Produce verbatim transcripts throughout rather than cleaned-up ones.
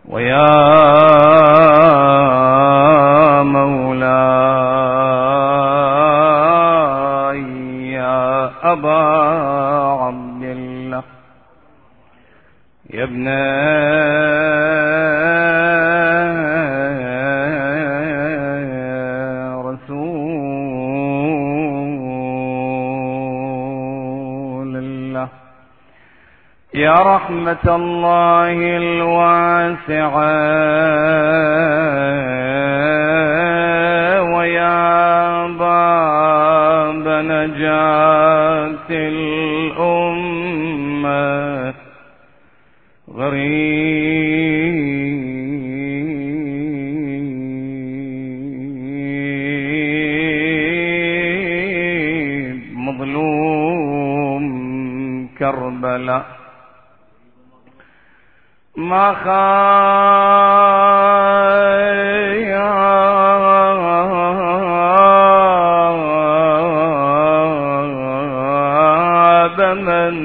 ويا مولاي يا أبا عبد الله يا ابن رسول الله يا رحمة الله الواسعة ويا باب نجاة الأمة غريب مظلوم كربلاء ما خاب من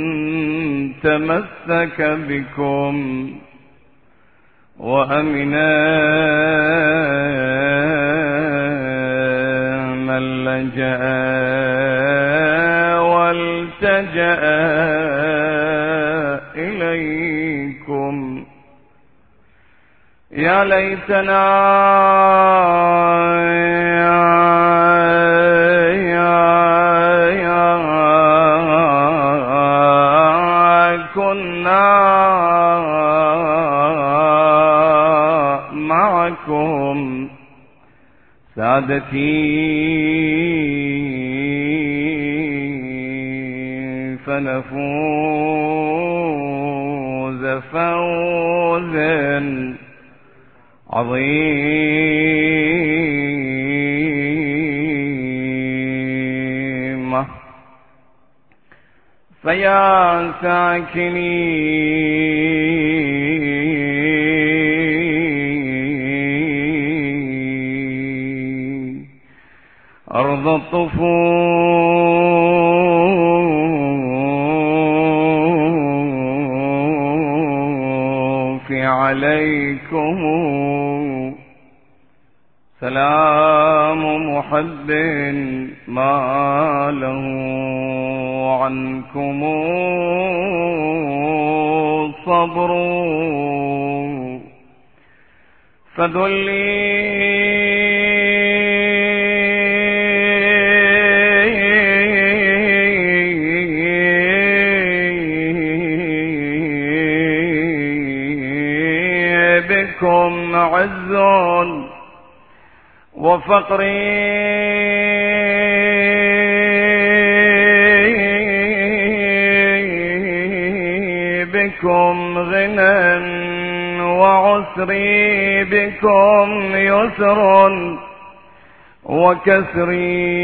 تمسك بكم وأمنا من لجأ والتجأ إليكم يا ليتنا يا يا يا كنا معكم سادتي فنفوز فوزا عظيمة فيا ساكني أرض الطفوف عليكم سلام محب ما له عنكم صبر فذلي بكم عز وفقري بكم غنى وعسري بكم يسر وكسري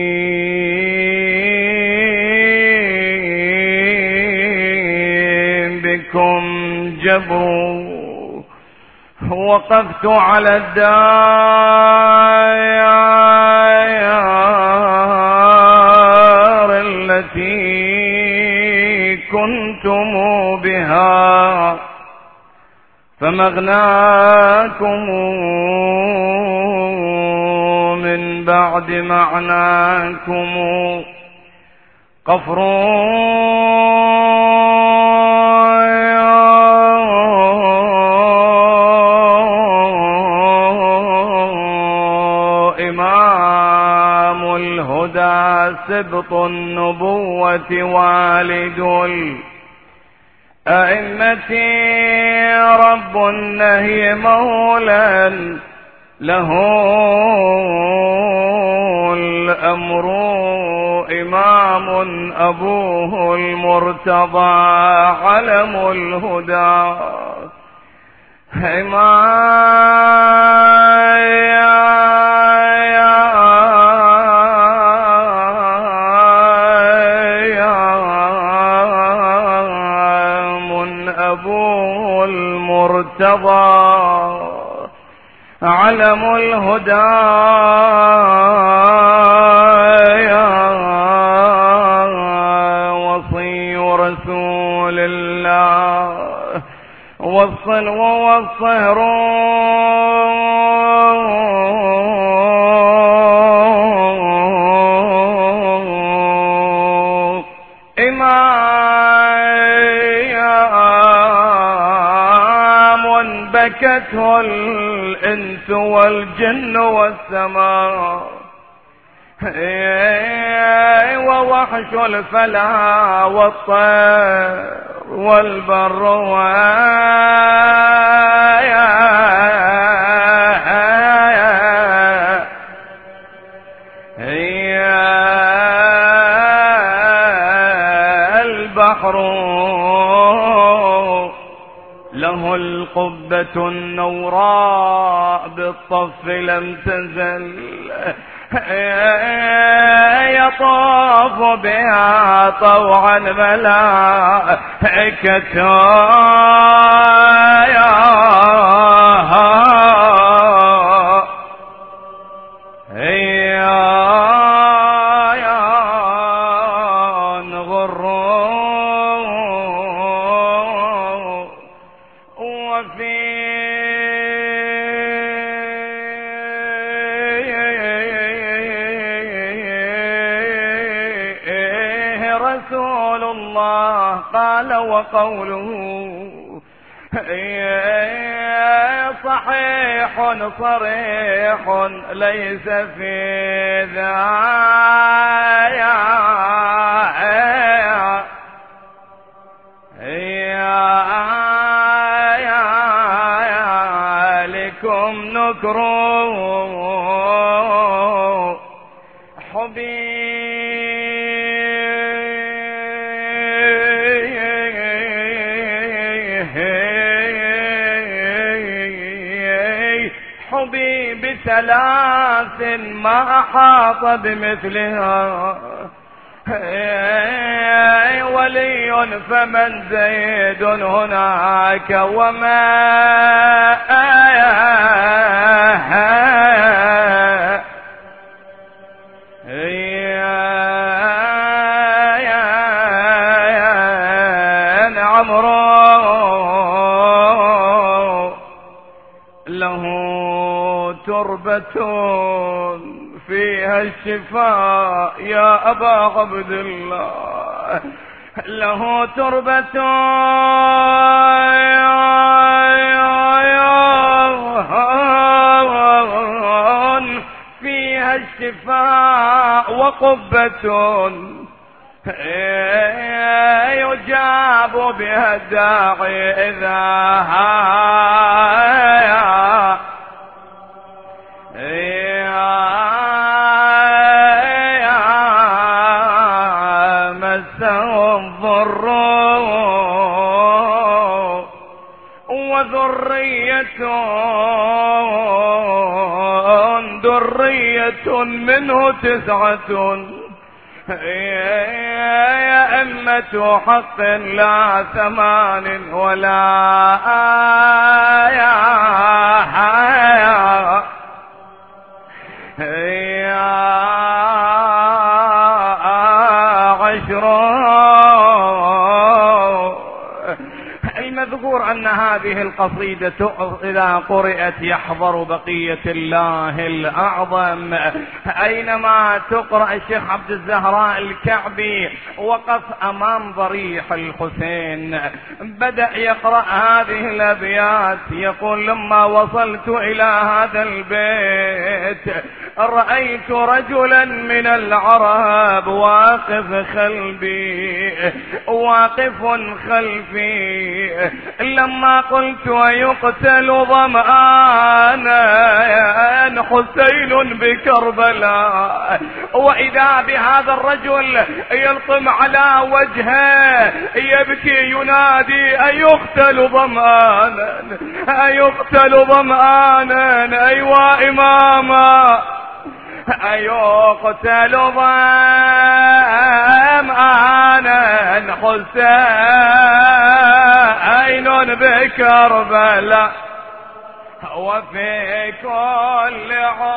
بكم جبر وقفت على الدار التي كنتم بها فمغناكم من بعد معناكم قفر إمام الهدى سبط النبوة والد الأئمة رب النهي مولى له الأمر إمام أبوه المرتضى علم الهدى إمام أبوه المرتضى علم الهدى وصي رسول الله والصلو والصهر إمام بكته الإنس والجن والسماء، ووحش الفلا والطير والبر البحر له القبة النوراء بالطف لم تزل يطاف بها طوعا ملائكة رسول الله قال وقوله صحيح صريح ليس في ذلكم نكر حبي بثلاث ما أحاط بمثلها ولي فمن زيد هناك وما له تربة فيها الشفاء يا أبا عبد الله، له تربة فيها الشفاء وقبة يجاب بها الداعي إذا مسه الضر، وذرية ذرية منه تسعة يا أمة حق لا ثمان ولا آية يا عشر. المذكور أن هذه القصيدة إذا قرأت يحضر بقية الله الأعظم. أينما تقرأ الشيخ عبد الزهراء الكعبي وقف أمام ضريح الحسين بدأ يقرأ هذه الأبيات، يقول لما وصلت إلى هذا البيت رأيت رجلا من العرب واقف خلفي واقف خلفي، لما قلت ويقتل ظمآنا حسين بكربلاء، وإذا بهذا الرجل يلطم على وجهه يبكي ينادي أيقتل ظمآنا أيقتل ظمآنا أيوا إماما أيقتل ظمآنا حسين بكربلاء، وفي كل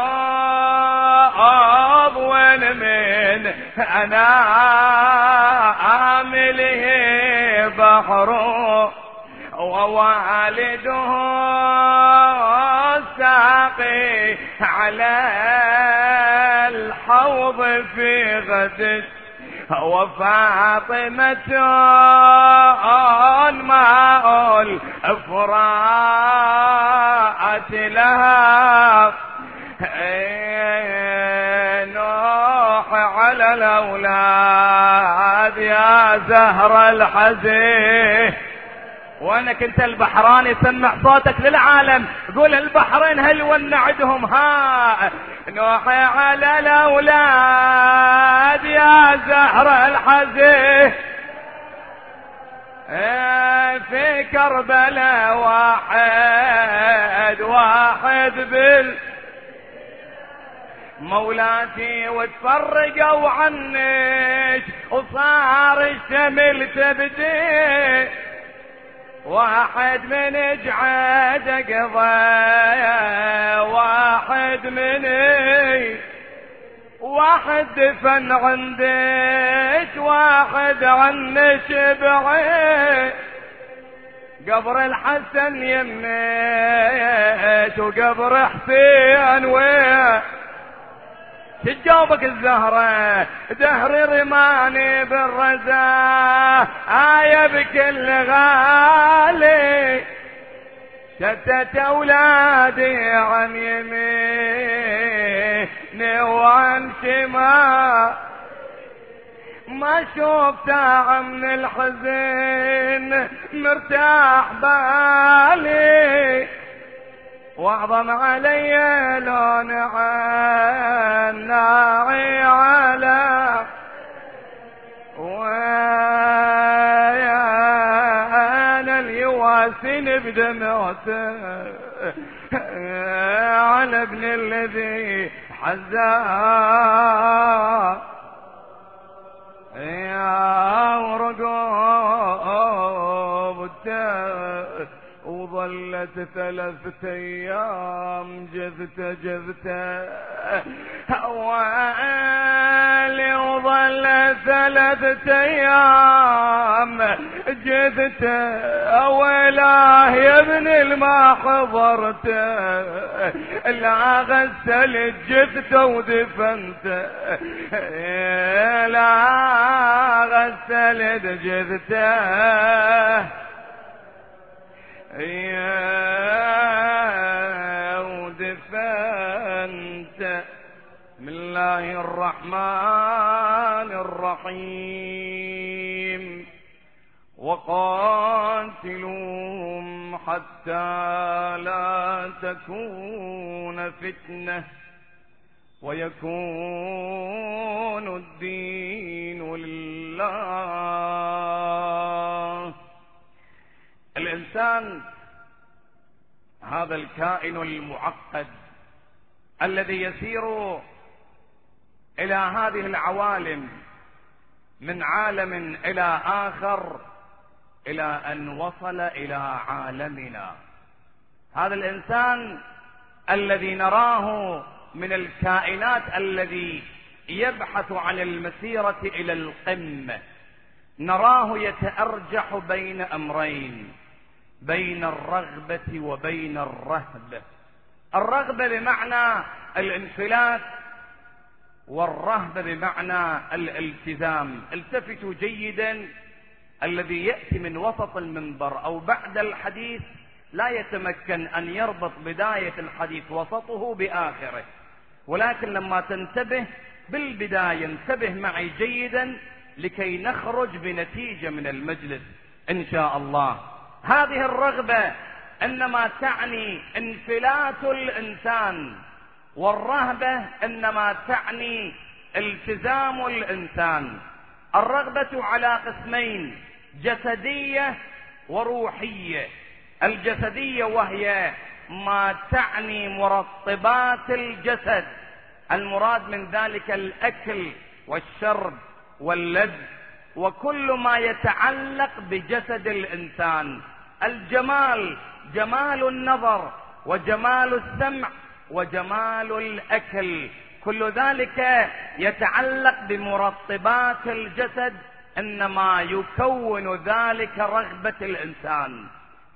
عضو من أنامله بحر، ووالده ساقي على الحوض في غدش، وفاطمة ماء الفرات لها، نوح على الأولاد يا زهر الحزين. وانك انت البحراني سمع صوتك للعالم، قول البحرين هل ونعدهم ها. نوح على الأولاد يا زهر الحزين، في كربلاء واحد واحد بال مولاتي، وتفرقوا عنك وصار الشمل تبدي، واحد من جعاد قضايا واحد مني، واحد دفن عندك واحد عنك بعيد، قبر الحسن يميت وقبر حسين وين. تجاوبك الزهرة دهر رماني بالرزاة، آية بكل غالي، شتت أولادي عن يميني وعن شمال، ما شفت من الحزن مرتاح بالي، واعظم علي لون عناعي على وانا اليواسين بدمعته على ابن الذي حزاه يا ورقوب وظلت ثلاثة ايام جذته جذته وقالي، وظلت ثلاثة ايام جذته، ويلاه يا ابن الما حضرته، لا غسلت جثته ودفنته، لا غسلت جثته يا ودفنت. بسم الله الرحمن الرحيم. وقاتلوهم حتى لا تكون فتنة ويكون الدين لله. الإنسان هذا الكائن المعقد الذي يسير إلى هذه العوالم من عالم إلى آخر إلى أن وصل إلى عالمنا. هذا الإنسان الذي نراه من الكائنات الذي يبحث عن المسيرة إلى القمة، نراه يتأرجح بين أمرين، بين الرغبة وبين الرهبة. الرغبة بمعنى الانفلات، والرهبة بمعنى الالتزام. التفتوا جيدا، الذي يأتي من وسط المنبر أو بعد الحديث لا يتمكن أن يربط بداية الحديث وسطه بآخره، ولكن لما تنتبه بالبداية انتبه معي جيدا لكي نخرج بنتيجة من المجلس إن شاء الله. هذه الرغبة إنما تعني انفلات الإنسان، والرهبة إنما تعني التزام الإنسان. الرغبة على قسمين، جسدية وروحية. الجسدية وهي ما تعني مرطبات الجسد، المراد من ذلك الأكل والشرب واللذ وكل ما يتعلق بجسد الإنسان. الجمال، جمال النظر وجمال السمع وجمال الأكل، كل ذلك يتعلق بمرطبات الجسد، إنما يكون ذلك رغبة الإنسان.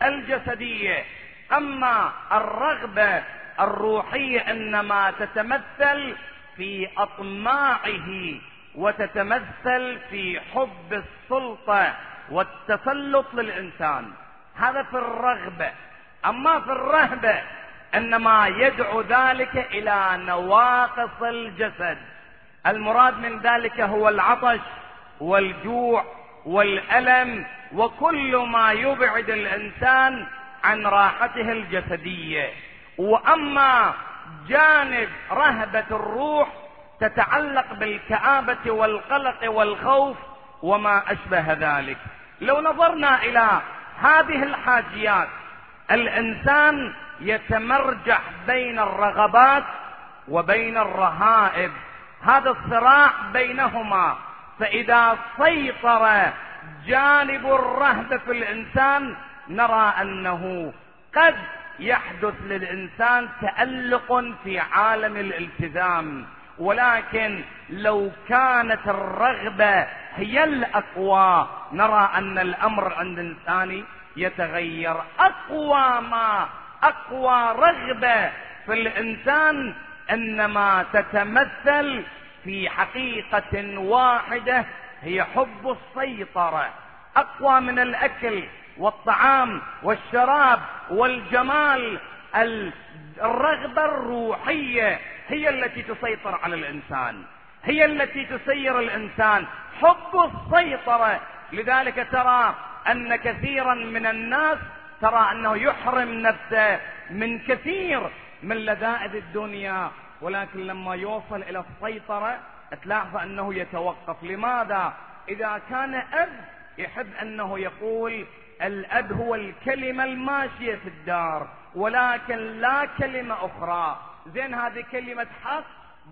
الجسدية. أما الرغبة الروحية إنما تتمثل في أطماعه وتتمثل في حب السلطة والتسلط للإنسان، هذا في الرغبة. أما في الرهبة إنما يدعو ذلك إلى نواقص الجسد. المراد من ذلك هو العطش والجوع والألم وكل ما يبعد الإنسان عن راحته الجسدية. وأما جانب رهبة الروح تتعلق بالكآبة والقلق والخوف وما أشبه ذلك. لو نظرنا إلى هذه الحاجيات، الإنسان يتمرجح بين الرغبات وبين الرهائب، هذا الصراع بينهما. فإذا سيطر جانب الرهبة في الإنسان نرى أنه قد يحدث للإنسان تألق في عالم الالتزام. ولكن لو كانت الرغبة هي الأقوى نرى أن الأمر عند الإنسان يتغير. أقوى ما أقوى رغبة في الإنسان إنما تتمثل في حقيقة واحدة، هي حب السيطرة. أقوى من الأكل والطعام والشراب والجمال، الرغبة الروحية هي التي تسيطر على الإنسان، هي التي تسير الإنسان، حب السيطرة. لذلك ترى أن كثيرا من الناس ترى أنه يحرم نفسه من كثير من لذائذ الدنيا، ولكن لما يوصل إلى السيطرة تلاحظ أنه يتوقف. لماذا؟ إذا كان أب يحب أنه يقول الأب هو الكلمة الماشية في الدار ولكن لا كلمة أخرى، زين هذه كلمة حق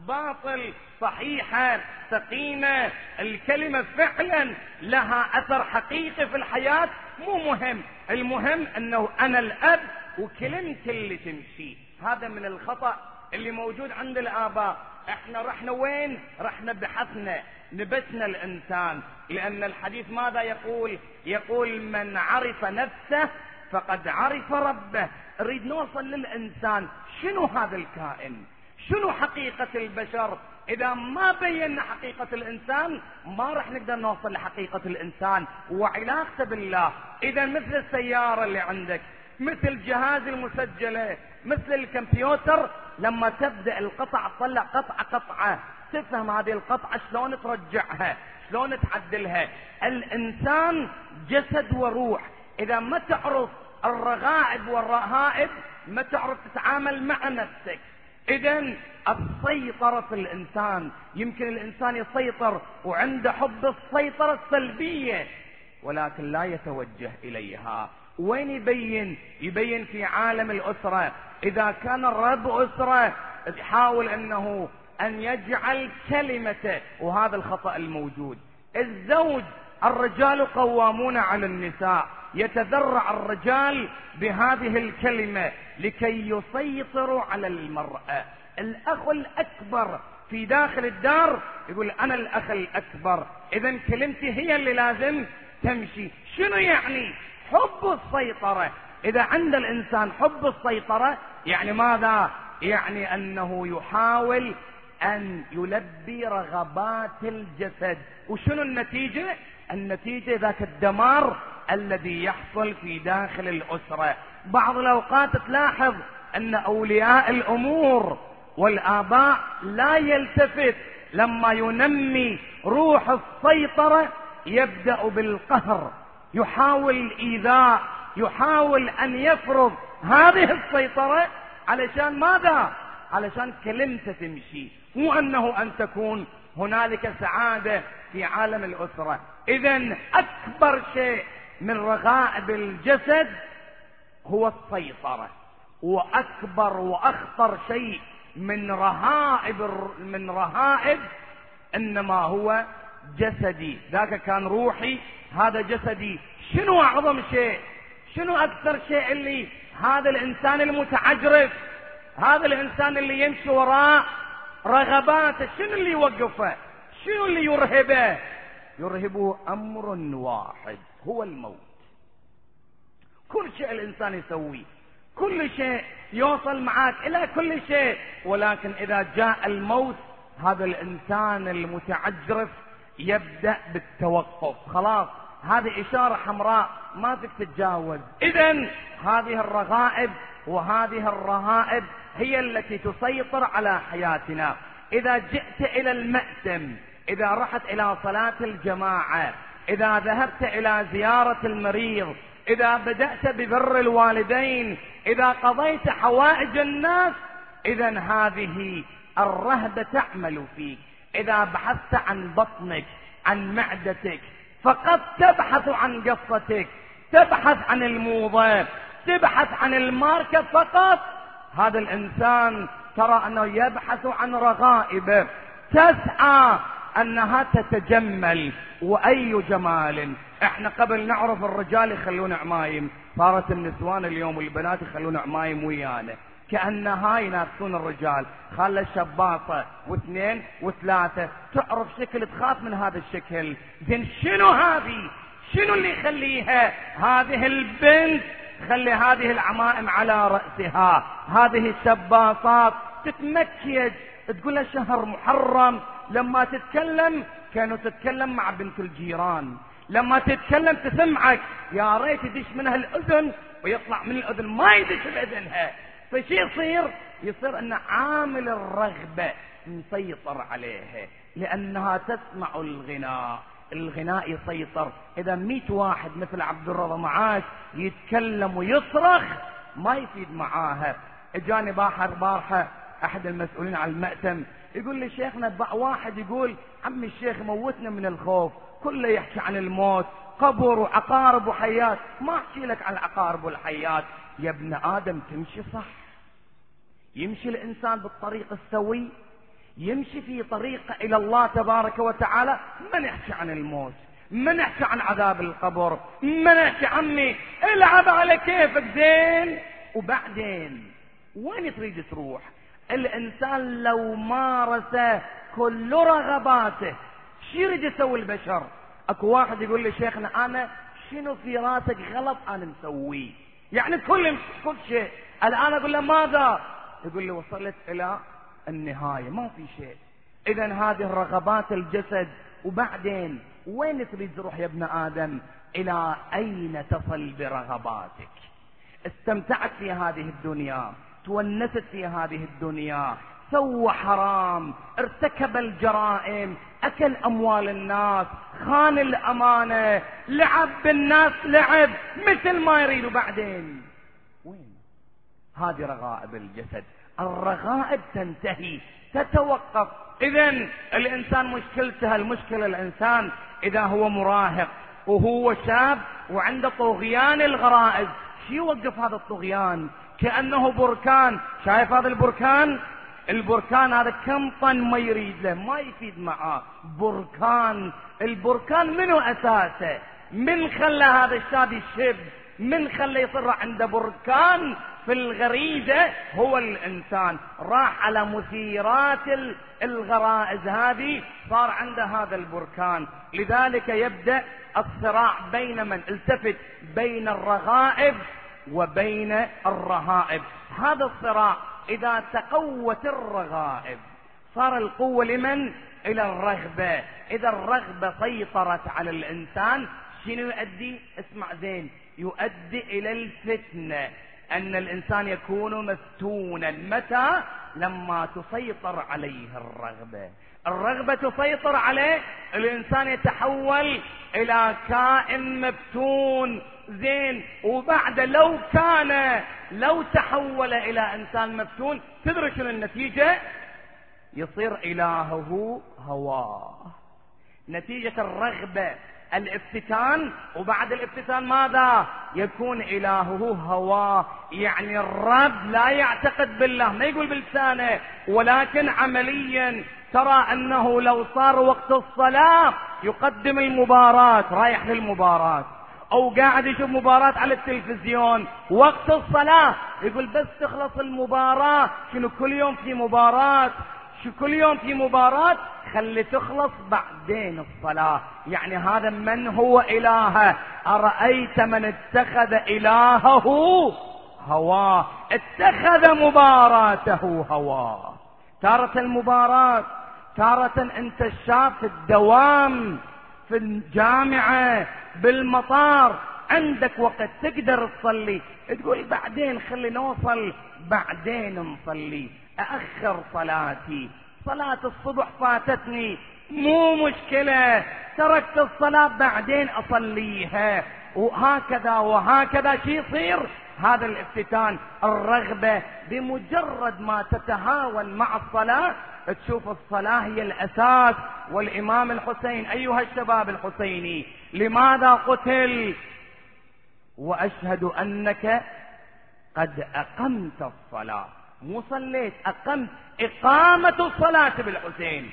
باطل صحيحة سقيمة، الكلمة فعلا لها أثر حقيقي في الحياة، مو مهم، المهم أنه أنا الأب وكلمتي اللي تمشي. هذا من الخطأ اللي موجود عند الآباء. احنا رحنا وين؟ رحنا بحثنا نبتنا الإنسان، لأن الحديث ماذا يقول؟ يقول من عرف نفسه فقد عرف ربه. نريد نوصل للإنسان، شنو هذا الكائن؟ شنو حقيقة البشر؟ إذا ما بينا حقيقة الإنسان ما رح نقدر نوصل لحقيقة الإنسان وعلاقته بالله. إذا مثل السيارة اللي عندك، مثل جهاز المسجلة، مثل الكمبيوتر، لما تبدأ القطع تطلع قطعة قطعة تفهم هذه القطعة شلون ترجعها، شلون تعدلها. الإنسان جسد وروح، إذا ما تعرف الرغائب والرهائب ما تعرف تتعامل مع نفسك. إذن السيطرة في الإنسان، يمكن الإنسان يسيطر وعنده حب السيطرة السلبية ولكن لا يتوجه إليها. وين يبين؟ يبين في عالم الأسرة. إذا كان الرب أسرة يحاول أنه أن يجعل كلمته، وهذا الخطأ الموجود. الزوج، الرجال قوامون على النساء، يتذرع الرجال بهذه الكلمة لكي يسيطروا على المرأة. الأخ الأكبر في داخل الدار يقول أنا الأخ الأكبر، إذن كلمتي هي اللي لازم تمشي. شنو يعني؟ حب السيطرة. إذا عند الإنسان حب السيطرة يعني ماذا؟ يعني أنه يحاول أن يلبي رغبات الجسد. وشنو النتيجة؟ النتيجة ذاك الدمار الذي يحصل في داخل الأسرة. بعض الأوقات تلاحظ أن أولياء الأمور والآباء لا يلتفت لما ينمي روح السيطرة، يبدأ بالقهر، يحاول الإيذاء، يحاول أن يفرض هذه السيطرة. علشان ماذا؟ علشان كلمته تمشي، مو أنه أن تكون هنالك سعادة في عالم الأسرة. إذن أكبر شيء من رغائب الجسد هو السيطرة، وأكبر وأخطر شيء من رهائب من رهائب إنما هو جسدي. ذاك كان روحي، هذا جسدي. شنو أعظم شيء؟ شنو أكثر شيء اللي هذا الإنسان المتعجرف، هذا الإنسان اللي يمشي وراء رغباته، شنو اللي يوقفه؟ شنو اللي يرهبه؟ يرهبه أمر واحد، هو الموت. كل شيء الإنسان يسويه، كل شيء يوصل معك إلى كل شيء، ولكن إذا جاء الموت هذا الإنسان المتعجرف يبدأ بالتوقف. خلاص هذه إشارة حمراء ما فيك تتجاوز. إذن هذه الرغائب وهذه الرهائب هي التي تسيطر على حياتنا. إذا جئت إلى المأتم، إذا رحت إلى صلاة الجماعة، إذا ذهبت إلى زيارة المريض، إذا بدأت ببر الوالدين، إذا قضيت حوائج الناس، إذن هذه الرهبة تعمل فيك. إذا بحثت عن بطنك، عن معدتك، فقط تبحث عن قصتك، تبحث عن الموضة، تبحث عن الماركة فقط، هذا الإنسان ترى أنه يبحث عن رغائب تسعى أنها تتجمل. وأي جمال! احنا قبل نعرف الرجال يخلون عمايم، صارت النسوان اليوم والبنات يخلون عمايم ويانا، كأنها ينافسون الرجال. خلى الشباطة واثنين وثلاثة، تعرف شكل تخاف من هذا الشكل. زين شنو هذه؟ شنو اللي يخليها هذه البنت خلي هذه العمائم على رأسها، هذه الشباطات تتمكيج، تقول له شهر محرم. لما تتكلم كانوا تتكلم مع بنت الجيران، لما تتكلم تسمعك يا ريت يدش منها الأذن ويطلع من الأذن ما يدش بأذنها. فشي يصير؟ يصير أن عامل الرغبة مسيطر عليها، لأنها تسمع الغناء، الغناء يسيطر. إذا مئة واحد مثل عبد الرضا معاش يتكلم ويصرخ ما يفيد معاها. اجاني باحر بارحة أحد المسؤولين على المأتم يقول لي شيخنا واحد يقول عمي الشيخ موتنا من الخوف، كله يحكي عن الموت، قبر وعقارب وحيات. ما احكي لك عن العقارب والحيات يا ابن آدم، تمشي صح، يمشي الإنسان بالطريق السوي، يمشي في طريقة إلى الله تبارك وتعالى. ما نحكي عن الموت، ما نحكي عن عذاب القبر، ما نحكي عمي العب على كيفك زين. وبعدين وين تريد تروح؟ الإنسان لو مارس كل رغباته شو يريد يسوي البشر؟ اكو واحد يقول لي شيخنا انا شنو في راسك غلط انا مسويه، يعني كل كل شيء. الان اقول له ماذا؟ يقول لي وصلت الى النهاية ما في شيء. اذا هذه الرغبات الجسد. وبعدين وين تريد تروح يا ابن آدم؟ الى اين تصل برغباتك؟ استمتعت في هذه الدنيا، تونست في هذه الدنيا، سوى حرام، ارتكب الجرائم، اكل اموال الناس، خان الامانة، لعب بالناس لعب مثل ما يريد. وبعدين وين؟ هذه رغائب الجسد. الرغائب تنتهي، تتوقف. اذن الانسان مشكلته المشكلة الانسان اذا هو مراهق وهو شاب وعنده طغيان الغرائز، شو يوقف هذا الطغيان؟ كأنه بركان. شايف هذا البركان؟ البركان هذا كم طن ما يريد له ما يفيد معاه. بركان، البركان منو أساسه؟ من خلى هذا الشاب يشب؟ من خلى يصير عنده بركان في الغريزة؟ هو الإنسان راح على مثيرات الغرائز هذه، صار عنده هذا البركان. لذلك يبدأ الصراع بين من التفت بين الرغائب وبين الرهائب. هذا الصراع إذا تقوت الرغائب صار القوة لمن؟ إلى الرغبة. إذا الرغبة سيطرت على الإنسان شنو يؤدي؟ اسمع زين، يؤدي إلى الفتنة، أن الإنسان يكون مفتونا. متى؟ لما تسيطر عليه الرغبة. الرغبة تسيطر عليه، الإنسان يتحول إلى كائن مفتون. زين، وبعد لو كان لو تحول إلى إنسان مفتون تدرك النتيجة؟ يصير إلهه هواه. نتيجة الرغبة الافتتان، وبعد الافتتان ماذا؟ يكون إلهه هواه. يعني الرب لا يعتقد بالله، ما يقول بلسانه ولكن عمليا ترى أنه لو صار وقت الصلاة يقدم المباراة، رايح للمباراة، أو قاعد يشوف مباراة على التلفزيون وقت الصلاة يقول بس تخلص المباراة. شنو كل يوم في مباراة؟ شو كل يوم في مباراة خلي تخلص بعدين الصلاة. يعني هذا من هو إلهه؟ أرأيت من اتخذ إلهه هواه، اتخذ مباراته هواه. تارة المباراة، تارة انت الشاب في الدوام، في الجامعة، بالمطار، عندك وقت تقدر تصلي، تقول بعدين خلي نوصل بعدين نصلي، أأخر صلاتي، صلاة الصبح فاتتني مو مشكلة، تركت الصلاة بعدين أصليها. وهكذا وهكذا شي يصير. هذا الافتتان، الرغبة، بمجرد ما تتهاون مع الصلاة تشوف الصلاة هي الأساس. والإمام الحسين أيها الشباب الحسيني لماذا قتل؟ وأشهد أنك قد أقمت الصلاة، مو صليت، أقمت، إقامة الصلاة بالحسين.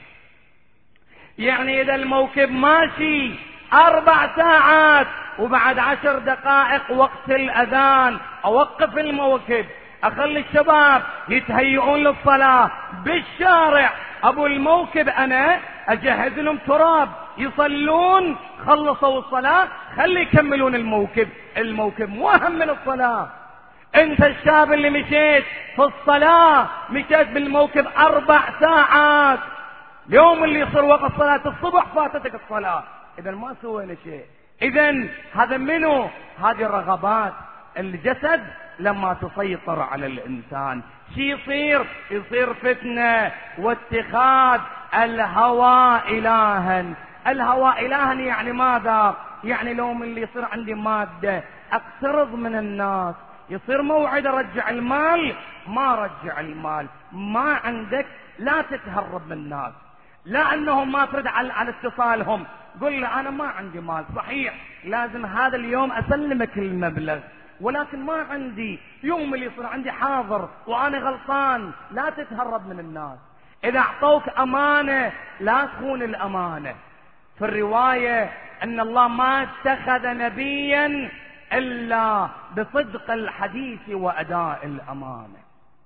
يعني إذا الموكب ماشي أربع ساعات وبعد عشر دقائق وقت الأذان أوقف الموكب، أخلي الشباب يتهيئون للصلاة بالشارع، أبو الموكب أنا أجهز لهم تراب يصلون، خلصوا الصلاة خلي يكملون الموكب. الموكب مو أهم من الصلاة. انت الشاب اللي مشيت في الصلاة مشيت بالموكب أربع ساعات، اليوم اللي يصير وقت صلاة الصبح فاتتك الصلاة، إذا ما سوينا شيء. إذا هذا منو؟ هذه الرغبات الجسد لما تسيطر على الإنسان شي يصير؟ يصير فتنة واتخاذ الهوى إلها. الهوى إلها يعني ماذا؟ يعني لو من اللي يصير عندي مادة أقترض من الناس، يصير موعد رجع المال، ما رجع المال، ما عندك، لا تتهرب من الناس، لا أنهم ما ترد على, على اتصالهم، قل له أنا ما عندي مال، صحيح لازم هذا اليوم أسلمك المبلغ ولكن ما عندي، يوم اللي يصير عندي حاضر وأنا غلطان، لا تتهرب من الناس. إذا أعطوك أمانة لا تخون الأمانة. في الرواية أن الله ما اتخذ نبيا إلا بصدق الحديث وأداء الأمانة.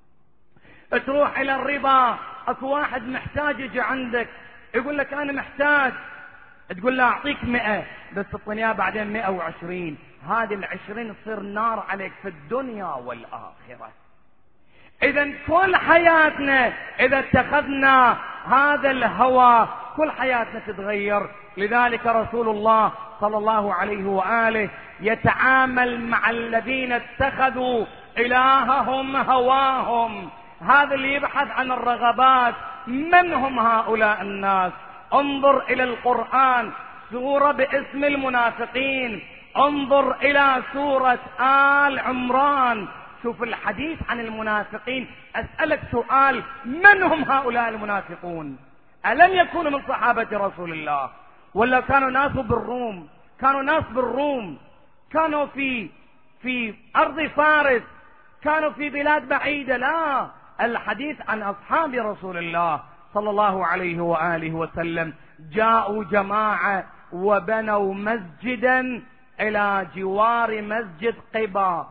تروح إلى الربا، أكو واحد محتاج يجي عندك يقول لك أنا محتاج، تقول له أعطيك مئة بس الطنيا بعدين مئة وعشرين، هذه العشرين تصير نار عليك في الدنيا والآخرة. إذا كل حياتنا إذا اتخذنا هذا الهوى كل حياتنا تتغير. لذلك رسول الله صلى الله عليه وآله يتعامل مع الذين اتخذوا إلههم هواهم. هذا اللي يبحث عن الرغبات. من هم هؤلاء الناس؟ انظر إلى القرآن، سورة باسم المنافقين، انظر إلى سورة آل عمران، شوف الحديث عن المنافقين. أسألك سؤال، من هم هؤلاء المنافقون؟ ألم يكونوا من صحابة رسول الله؟ ولا كانوا ناس بالروم؟ كانوا ناس بالروم، كانوا في في أرض فارس، كانوا في بلاد بعيدة. لا، الحديث عن أصحاب رسول الله صلى الله عليه وآله وسلم. جاءوا جماعة وبنوا مسجدا إلى جوار مسجد قباء،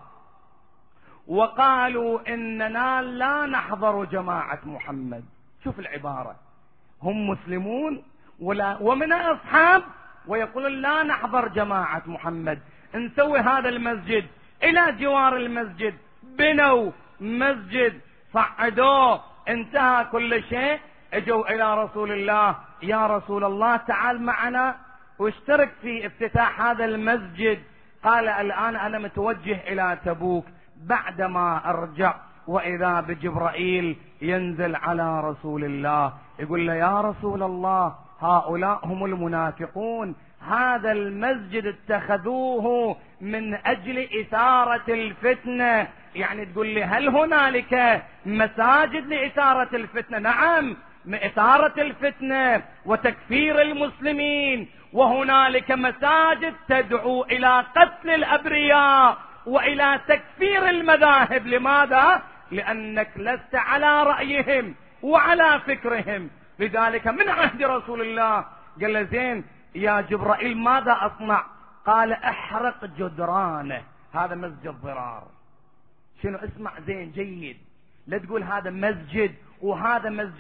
وقالوا إننا لا نحضر جماعة محمد. شوف العبارة، هم مسلمون ولا ومن أصحاب ويقولون لا نحضر جماعة محمد، نسوي هذا المسجد. إلى جوار المسجد بنوا مسجد، صعدوه، انتهى كل شيء، اجوا إلى رسول الله، يا رسول الله تعال معنا واشترك في افتتاح هذا المسجد. قال الآن أنا متوجه إلى تبوك، بعدما أرجع وإذا بجبرائيل ينزل على رسول الله يقول له يا رسول الله هؤلاء هم المنافقون، هذا المسجد اتخذوه من أجل إثارة الفتنة. يعني تقول لي هل هنالك مساجد لإثارة الفتنة؟ نعم، من إثارة الفتنة وتكفير المسلمين، وهنالك مساجد تدعو إلى قتل الأبرياء وإلى تكفير المذاهب. لماذا؟ لأنك لست على رأيهم وعلى فكرهم. لذلك من عهد رسول الله قال له زين يا جبرائيل ماذا أصنع؟ قال احرق جدرانه، هذا مسجد ضرار. شنو؟ اسمع زين جيد، لا تقول هذا مسجد وهذا مسجد.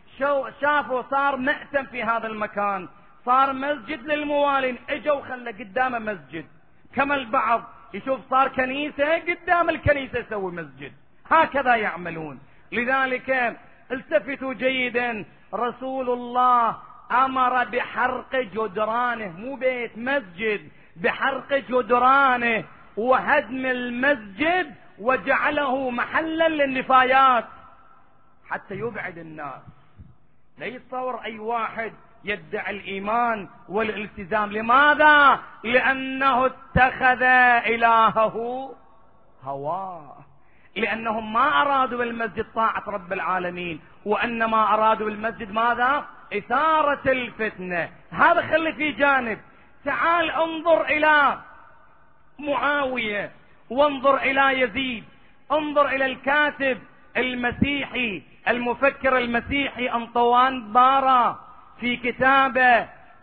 شو شافوا صار مأتم في هذا المكان، صار مسجد للموالين، اجوا خلى قدامه مسجد. كما البعض يشوف صار كنيسة، قدام الكنيسة يسوي مسجد. هكذا يعملون. لذلك التفتوا جيدا، رسول الله امر بحرق جدرانه، مو بيت، مسجد، بحرق جدرانه وهدم المسجد وجعله محلا للنفايات حتى يبعد الناس. لا يتصور اي واحد يدعي الايمان والالتزام. لماذا؟ لانه اتخذ الهه هواه، لانهم ما ارادوا بالمسجد طاعة رب العالمين، وانما ارادوا بالمسجد ماذا؟ اثارة الفتنة. هذا خلي في جانب. تعال انظر الى معاوية، وانظر الى يزيد، انظر الى الكاتب المسيحي المفكر المسيحي أنطوان بارا في كتابه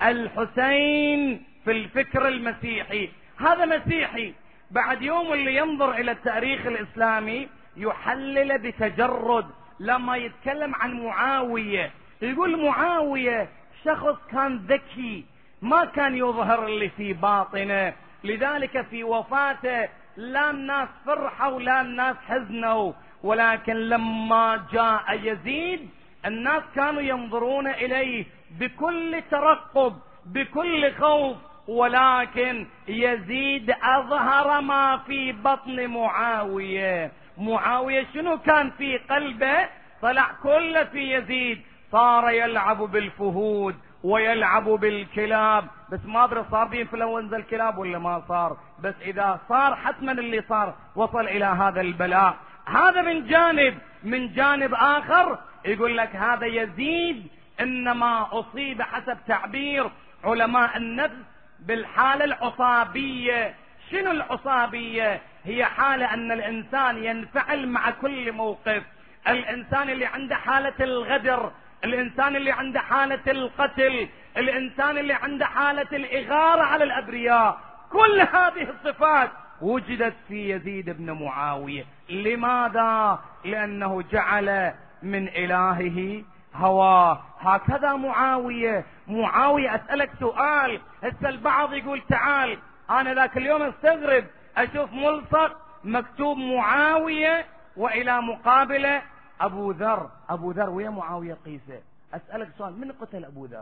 الحسين في الفكر المسيحي. هذا مسيحي، بعد يوم اللي ينظر الى التاريخ الاسلامي يحلل بتجرد. لما يتكلم عن معاوية يقول معاوية شخص كان ذكي، ما كان يظهر اللي في باطنه، لذلك في وفاته لا الناس فرحوا ولا الناس حزنوا، ولكن لما جاء يزيد الناس كانوا ينظرون إليه بكل ترقب بكل خوف، ولكن يزيد أظهر ما في بطن معاوية. معاوية شنو كان في قلبه؟ طلع كله في يزيد. صار يلعب بالفهود ويلعب بالكلاب، بس ما ادري صار به انفلونزا الكلاب ولا ما صار، بس اذا صار حتما اللي صار وصل الى هذا البلاء. هذا من جانب. من جانب اخر يقول لك هذا يزيد انما اصيب حسب تعبير علماء النفس بالحالة العصابية. شنو العصابية؟ هي حالة ان الانسان ينفعل مع كل موقف. الانسان اللي عنده حالة الغدر، الانسان اللي عنده حالة القتل، الانسان اللي عنده حالة الاغارة على الابرياء، كل هذه الصفات وجدت في يزيد بن معاوية. لماذا؟ لانه جعل من الهه هواه. هكذا معاوية. معاوية اسألك سؤال، هسه البعض يقول تعال انا ذاك اليوم استغرب اشوف ملصق مكتوب معاوية والى مقابله ابو ذر. ابو ذر ويا معاوية قيسه. اسألك سؤال، من قتل ابو ذر؟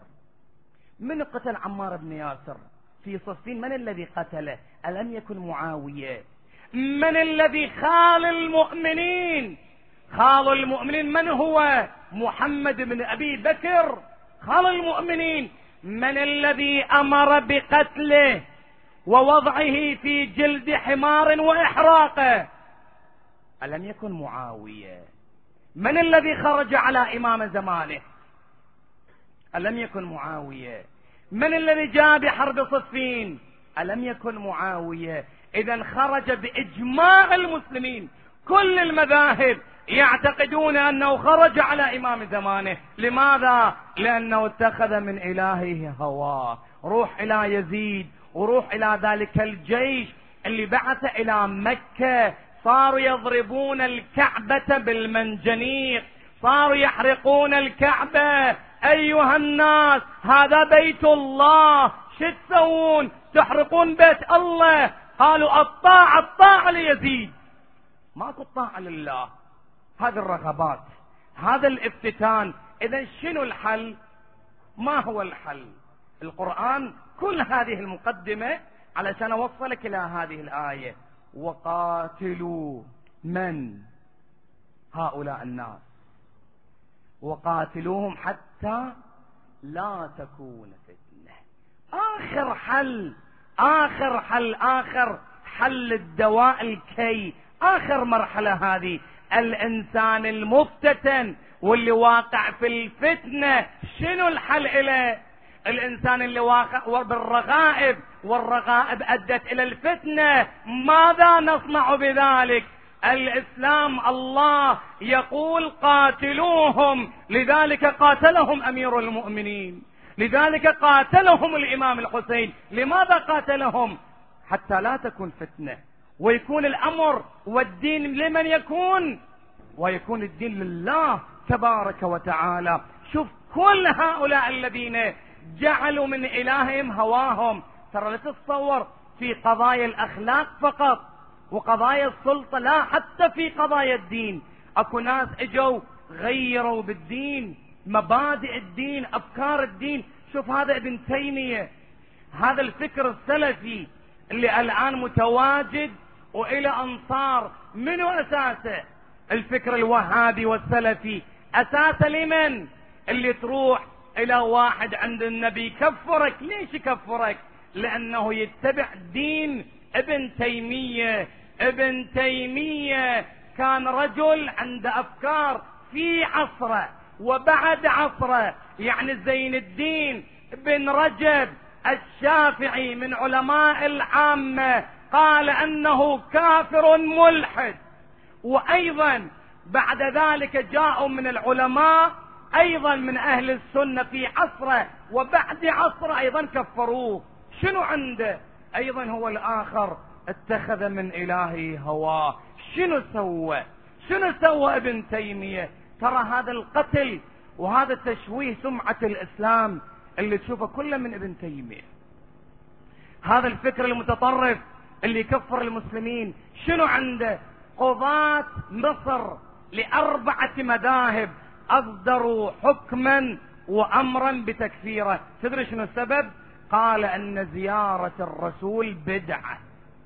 من قتل عمار بن ياسر في صفين؟ من الذي قتله؟ ألم يكن معاوية؟ من الذي خال المؤمنين؟ خال المؤمنين من هو؟ محمد بن أبي بكر خال المؤمنين. من الذي أمر بقتله ووضعه في جلد حمار وإحراقه؟ ألم يكن معاوية؟ من الذي خرج على إمام زمانه؟ ألم يكن معاوية؟ من الذي جاء بحرب صفين؟ ألم يكن معاوية؟ إذا خرج بإجماع المسلمين، كل المذاهب يعتقدون أنه خرج على إمام زمانه. لماذا؟ لأنه اتخذ من إلهه هواه. روح إلى يزيد وروح إلى ذلك الجيش اللي بعث إلى مكة، صاروا يضربون الكعبة بالمنجنيق، صاروا يحرقون الكعبة. أيها الناس هذا بيت الله، شو تسوون؟ تحرقون بيت الله. قالوا الطاعة الطاعة ليزيد، ماكو الطاعة لله. هذه الرغبات، هذا الافتتان. إذا شنو الحل؟ ما هو الحل؟ القرآن كل هذه المقدمة علشان أوصلك إلى هذه الآية: وقاتلوا من هؤلاء الناس، وقاتلوهم حتى لا تكون فتنة. آخر حل، آخر حل، آخر حل الدواء الكي، آخر مرحلة هذه. الإنسان المفتتن واللي واقع في الفتنة شنو الحل إليه؟ الإنسان اللي واقع بالرغائب والرغائب أدت إلى الفتنة، ماذا نصنع بذلك؟ الإسلام الله يقول قاتلوهم، لذلك قاتلهم أمير المؤمنين، لذلك قاتلهم الإمام الحسين. لماذا قاتلهم؟ حتى لا تكون فتنة، ويكون الأمر والدين لمن يكون؟ ويكون الدين لله تبارك وتعالى. شوف كل هؤلاء الذين جعلوا من إلههم هواهم، ترى لا تتصور في قضايا الأخلاق فقط وقضايا السلطة، لا، حتى في قضايا الدين اكو ناس اجوا غيروا بالدين، مبادئ الدين، افكار الدين. شوف هذا ابن تيمية، هذا الفكر السلفي اللي الان متواجد والى انصار، منو اساسه؟ الفكر الوهابي والسلفي. اساسه لمن؟ اللي تروح الى واحد عند النبي كفرك. ليش يكفرك؟ لانه يتبع دين ابن تيمية. ابن تيمية كان رجل عنده افكار في عصره وبعد عصره، يعني زين الدين بن رجب الشافعي من علماء العامة قال انه كافر ملحد، وايضا بعد ذلك جاءوا من العلماء ايضا من اهل السنة في عصره وبعد عصره ايضا كفروه. شنو عنده؟ ايضا هو الاخر اتخذ من الهه هواه. شنو سوى؟ شنو سوى ابن تيمية؟ ترى هذا القتل وهذا تشويه سمعة الاسلام اللي تشوفه كله من ابن تيمية. هذا الفكر المتطرف اللي يكفر المسلمين. شنو عنده؟ قضاة مصر لأربعة مذاهب أصدروا حكما وأمرا بتكفيره. تدري شنو السبب؟ قال أن زيارة الرسول بدعة.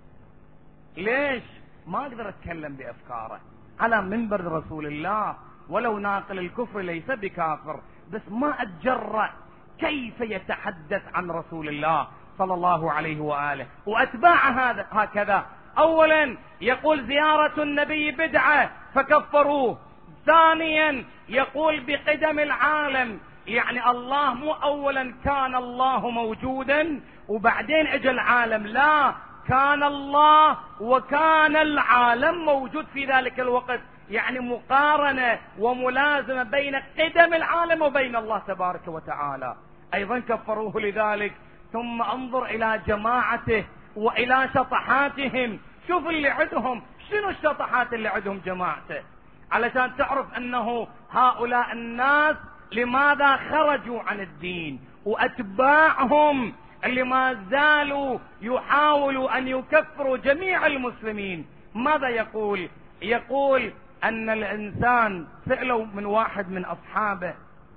ليش؟ ما أقدر أتكلم بأفكاره على منبر رسول الله، ولو ناقل الكفر ليس بكافر، بس ما أتجرأ كيف يتحدث عن رسول الله صلى الله عليه وآله وأتباع هذا هكذا. أولا يقول زيارة النبي بدعة فكفروه. ثانيا يقول بقدم العالم، يعني الله مو أولا كان الله موجودا وبعدين اجى العالم، لا، كان الله وكان العالم موجود في ذلك الوقت، يعني مقارنة وملازمة بين قدم العالم وبين الله تبارك وتعالى. أيضا كفروه لذلك. ثم انظر إلى جماعته وإلى شطحاتهم. شوف اللي عندهم، شنو الشطحات اللي عندهم جماعته، علشان تعرف أنه هؤلاء الناس لماذا خرجوا عن الدين، وأتباعهم اللي ما زالوا يحاولوا أن يكفروا جميع المسلمين. ماذا يقول؟ يقول أن الإنسان، سألوا من واحد من أصحابه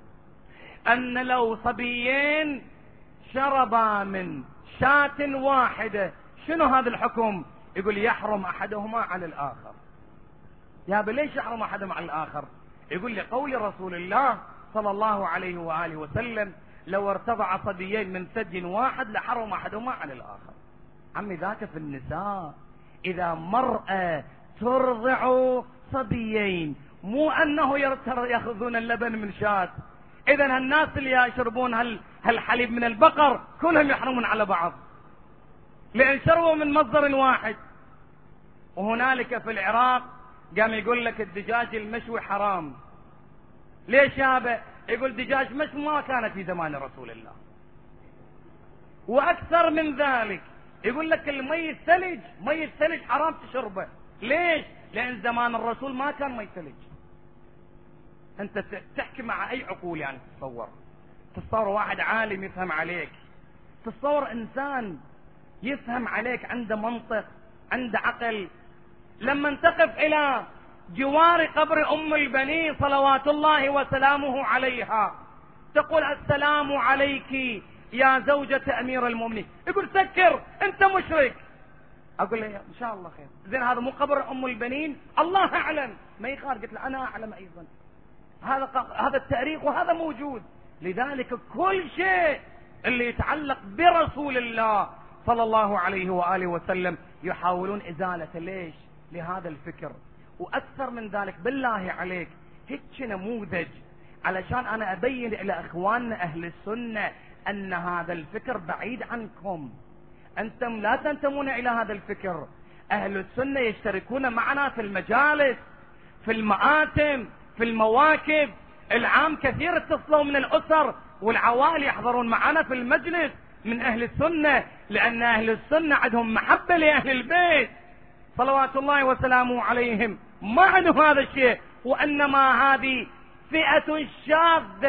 أن لو صبيين شربا من شاة واحدة شنو هذا الحكم؟ يقول يحرم أحدهما على الآخر. يا بليش يحرم أحدهما على الآخر؟ يقول لقول رسول الله صلى الله عليه وآله وسلم لو ارتضع صبيين من ثدي واحد لحرم أحدهما على الآخر. عمي ذاك في النساء، إذا مرأة ترضع صبيين، مو أنه يأخذون اللبن من شاة. إذن الناس اللي يشربون هال هالحليب من البقر كلهم يحرمون على بعض، لأن شربوا من مصدر واحد. وهنالك في العراق قام يقول لك الدجاج المشوي حرام. ليش يابا؟ يقول دجاج مشوي ما كانت في زمان رسول الله. وأكثر من ذلك يقول لك المي الثلج، مي الثلج حرام تشربه. ليش؟ لأن زمان الرسول ما كان مي ثلج. أنت تحكي مع أي عقول يعني؟ تتصور تتصور واحد عالم يفهم عليك، تتصور إنسان يفهم عليك عنده منطق عنده عقل. لما تقف إلى جوار قبر أم البنين صلوات الله وسلامه عليها تقول السلام عليك يا زوجة أمير المؤمنين، يقول سكر أنت مشرك. أقول له إن شاء الله خير. زين هذا مو قبر أم البنين؟ الله أعلم. ما يخال. قلت له أنا أعلم أيضا. هذا هذا التاريخ وهذا موجود. لذلك كل شيء اللي يتعلق برسول الله صلى الله عليه وآله وسلم يحاولون إزالته. ليش؟ لهذا الفكر. وأكثر من ذلك بالله عليك هيك نموذج علشان أنا أبين إلى إخواننا أهل السنة أن هذا الفكر بعيد عنكم. أنتم لا تنتمون إلى هذا الفكر. أهل السنة يشتركون معنا في المجالس، في المآتم، في المواكب العام. كثير اتصلوا من الأسر والعوائل يحضرون معنا في المجلس من أهل السنة، لأن أهل السنة عندهم محبة لأهل البيت صلوات الله وسلامه عليهم. ما عندهم هذا الشيء، وإنما هذه فئة شاذة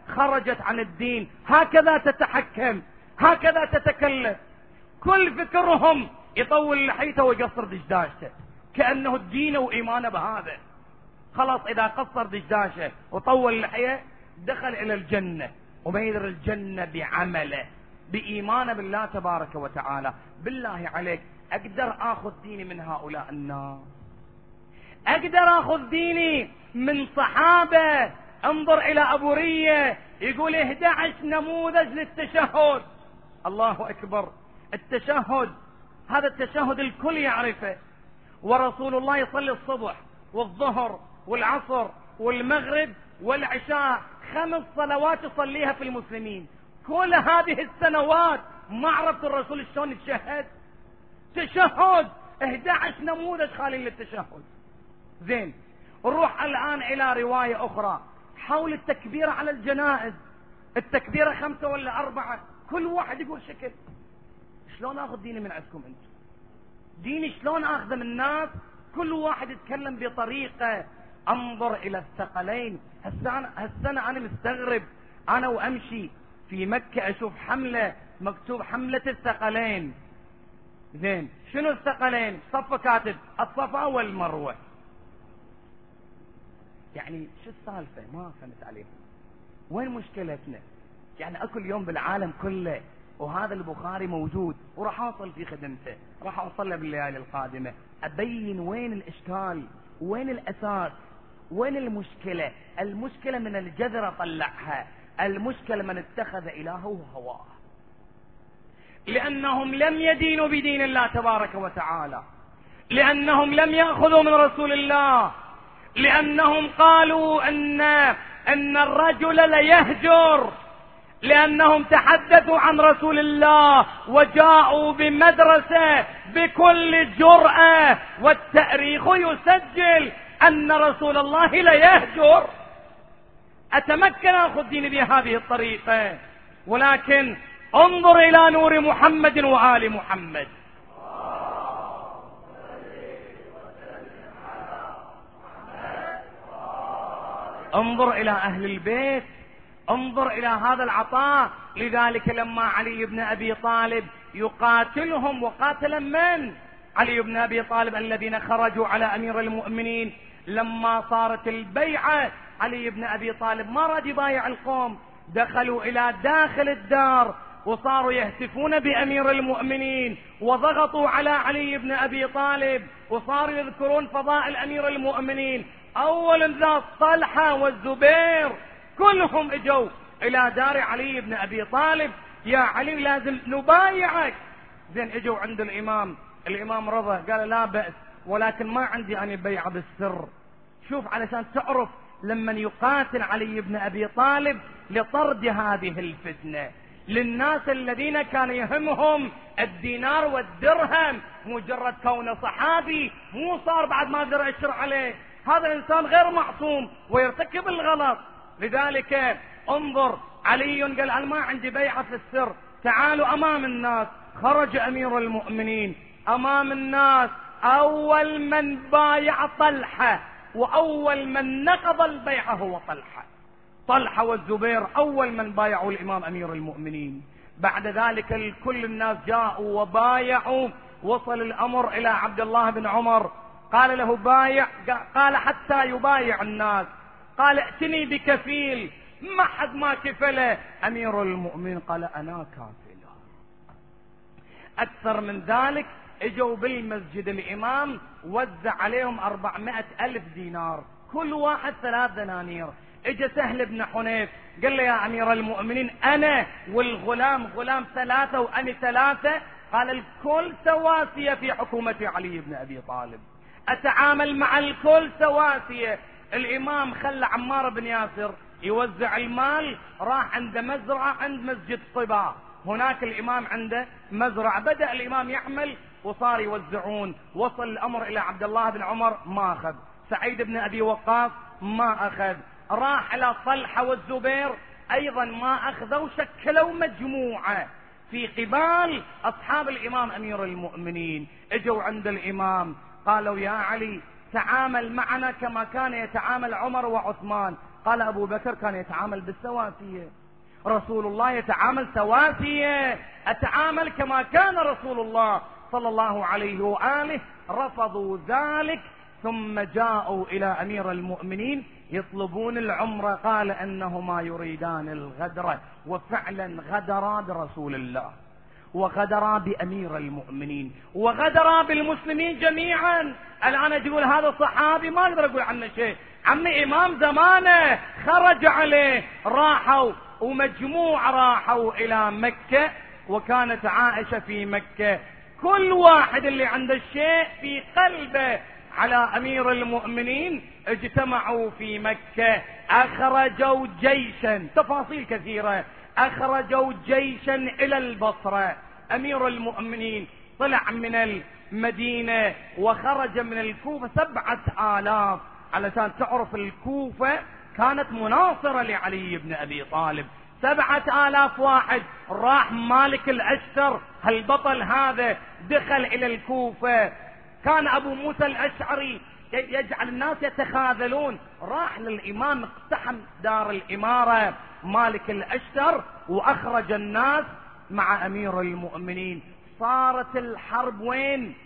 خرجت عن الدين، هكذا تتحكم، هكذا تتكلم. كل فكرهم يطول لحيته ويقصر دشداشته، كأنه الدين وإيمانه بهذا. خلاص إذا قصر دشداشه وطول لحيه دخل إلى الجنة، وما يدري الجنة بعمله، بإيمانه بالله تبارك وتعالى. بالله عليك أقدر أخذ ديني من هؤلاء الناس؟ أقدر أخذ ديني من صحابة؟ انظر إلى أبو رية يقول إحدى عشر نموذج للتشهد. الله أكبر. التشهد هذا التشهد الكل يعرفه، ورسول الله يصلي الصبح والظهر والعصر والمغرب والعشاء، خمس صلوات يصليها في المسلمين. كل هذه السنوات ما عرفت الرسول شلون يتشهد؟ تشهد إحدى عشر نموذج خالي للتشهد. زين، نروح الآن إلى رواية أخرى حول التكبير على الجنائز. التكبيرة خمسة ولا أربعة، كل واحد يقول شكل. شلون أخذ ديني من عندكم أنتم؟ ديني شلون أخذه من الناس؟ كل واحد يتكلم بطريقة. انظر إلى الثقلين. هالسنة أنا مستغرب، أنا وأمشي في مكة أشوف حملة مكتوب حملة الثقلين. زين، شنو الثقلين؟ صفة كاتب الصفا والمروة. يعني شو السالفة؟ ما فهمت عليه. وين مشكلتنا؟ يعني اكو اليوم بالعالم كله، وهذا البخاري موجود، وراح اوصل في خدمته، راح اوصل له بالليالي القادمة، ابين وين الاشكال، وين الاساس، وين المشكلة. المشكلة من الجذر طلعها، المشكلة من اتخذ الهه هواه، لانهم لم يدينوا بدين الله تبارك وتعالى، لانهم لم يأخذوا من رسول الله، لأنهم قالوا أن أن الرجل ليهجر، لأنهم تحدثوا عن رسول الله وجاءوا بمدرسة بكل جرأة، والتاريخ يسجل أن رسول الله ليهجر. أتمكن أخذ ديني بهذه الطريقة، ولكن انظر إلى نور محمد وآل محمد. انظر إلى أهل البيت، انظر إلى هذا العطاء. لذلك لما علي بن أبي طالب يقاتلهم، وقاتل من؟ علي بن أبي طالب الذين خرجوا على أمير المؤمنين. لما صارت البيعة علي بن أبي طالب ما راد يبايع القوم، دخلوا إلى داخل الدار وصاروا يهتفون بأمير المؤمنين، وضغطوا على علي بن أبي طالب، وصاروا يذكرون فضائل أمير المؤمنين. أول الناس طلحة والزبير كلهم اجوا إلى دار علي بن أبي طالب، يا علي لازم نبايعك. زين، اجوا عند الإمام، الإمام رضى، قال لا بأس، ولكن ما عندي أنا بيعة بالسر. شوف، علشان تعرف لما يقاتل علي بن أبي طالب لطرد هذه الفتنة، للناس الذين كان يهمهم الدينار والدرهم، مجرد كونه صحابي مو صار بعد ما اقدر اشر عليه. هذا الانسان غير معصوم ويرتكب الغلط. لذلك انظر، علي قال انا ما عندي بيعة في السر، تعالوا امام الناس. خرج امير المؤمنين امام الناس، اول من بايع طلحة، واول من نقض البيعة هو طلحة. طلحة والزبير اول من بايعوا الامام امير المؤمنين. بعد ذلك كل الناس جاءوا وبايعوا. وصل الامر الى عبد الله بن عمر، قال له بايع، قال حتى يبايع الناس. قال ائتني بكفيل، ما حد ما كفله. امير المؤمنين قال انا كافله. اكثر من ذلك، اجوا بالمسجد الامام وزع عليهم أربعمائة الف دينار، كل واحد ثلاث دنانير. اجى سهل بن حنيف قال له يا امير المؤمنين انا والغلام غلام ثلاثة وانا ثلاثة. قال الكل سواسية في حكومة علي بن ابي طالب، اتعامل مع الكل سواسية. الامام خلى عمار بن ياسر يوزع المال، راح عند مزرعة عند مسجد طباء، هناك الامام عنده مزرعة، بدأ الامام يحمل وصار يوزعون. وصل الامر الى عبد الله بن عمر، ما اخذ. سعيد بن ابي وقاص ما اخذ. راح الى طلحة والزبير ايضا ما اخذوا. شكلوا مجموعة في قبال اصحاب الامام امير المؤمنين. اجوا عند الامام قالوا يا علي تعامل معنا كما كان يتعامل عمر وعثمان. قال أبو بكر كان يتعامل بالسواسية، رسول الله يتعامل سواسية، أتعامل كما كان رسول الله صلى الله عليه وآله. رفضوا ذلك ثم جاءوا إلى أمير المؤمنين يطلبون العمرة، قال أنهما يريدان الغدر، وفعلا غدرا برسول الله وغدرا بأمير المؤمنين وغدرا بالمسلمين جميعا. الآن تقول هذا الصحابي ما أقدر أقول عنه شيء، عمي إمام زمانه خرج عليه، راحوا ومجموعة راحوا إلى مكة، وكانت عائشة في مكة. كل واحد اللي عنده الشيء في قلبه على أمير المؤمنين اجتمعوا في مكة، أخرجوا جيشا، تفاصيل كثيرة، أخرجوا جيشا إلى البصرة. أمير المؤمنين طلع من المدينة وخرج من الكوفة سبعة آلاف، علشان تعرف الكوفة كانت مناصرة لعلي بن أبي طالب. سبعة آلاف واحد راح مالك الأشتر، هالبطل هذا دخل إلى الكوفة. كان أبو موسى الأشعري يجعل الناس يتخاذلون، راح للإمام اقتحم دار الإمارة مالك الأشتر وأخرج الناس مع أمير المؤمنين. صارت الحرب وين؟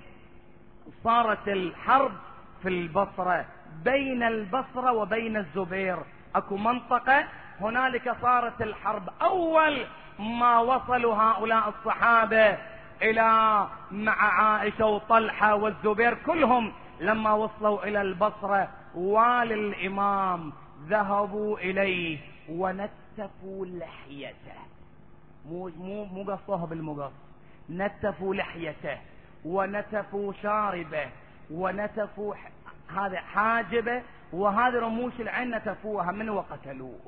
صارت الحرب في البصرة، بين البصرة وبين الزبير أكو منطقة هنالك صارت الحرب. أول ما وصلوا هؤلاء الصحابة إلى مع عائشة وطلحة والزبير كلهم، لما وصلوا إلى البصرة والي الإمام ذهبوا إليه ونتفوا لحيته، مو مو مو قصوها بالمقص، نتفوا لحيته ونتفوا شاربه ونتفوا هذا حاجبه، وهذه رموش العين نتفوها من وقتلوه.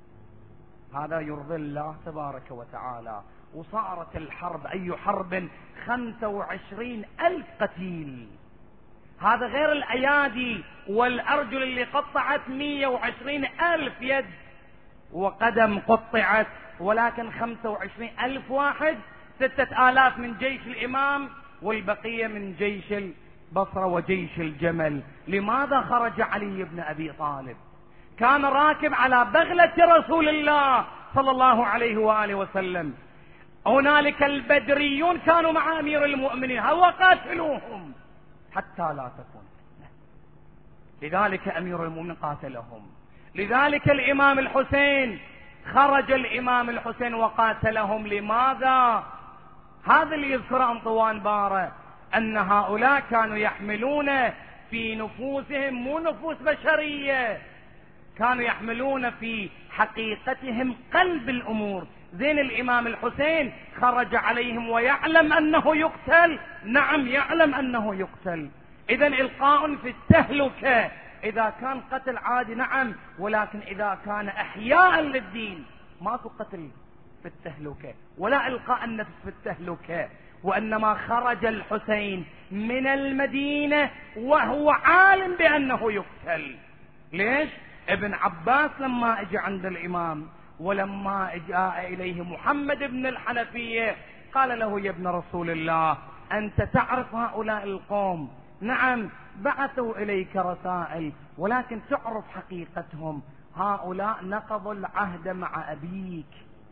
هذا يرضي الله تبارك وتعالى. وصارت الحرب، أي حرب؟ خمسة وعشرين ألف قتيل، هذا غير الأيادي والأرجل اللي قطعت، مية وعشرين ألف يد وقدم قطعت، ولكن خمسة وعشرين ألف واحد، ستة آلاف من جيش الإمام والبقية من جيش البصرة وجيش الجمل. لماذا خرج علي بن أبي طالب؟ كان راكب على بغلة رسول الله صلى الله عليه وآله وسلم. هنالك البدريون كانوا مع أمير المؤمنين، هو قاتلوهم حتى لا تكون فتنة، لذلك أمير المؤمنين قاتلهم. لذلك الإمام الحسين خرج الإمام الحسين وقاتلهم. لماذا؟ هذا اللي يذكر أنطوان بارة، أن هؤلاء كانوا يحملون في نفوسهم، مو نفوس بشرية، كانوا يحملون في حقيقتهم قلب الأمور. زين الإمام الحسين خرج عليهم ويعلم أنه يقتل، نعم يعلم أنه يقتل. إذن إلقاء في التهلكة، إذا كان قتل عادي نعم، ولكن إذا كان إحياء للدين ماكو قتل في التهلكة ولا إلقاء النفس في التهلكة. وإنما خرج الحسين من المدينة وهو عالم بأنه يقتل. ليش؟ ابن عباس لما اجى عند الإمام ولما جاء إليه محمد بن الحنفية قال له: يا ابن رسول الله، أنت تعرف هؤلاء القوم، نعم بعثوا إليك رسائل، ولكن تعرف حقيقتهم، هؤلاء نقضوا العهد مع أبيك.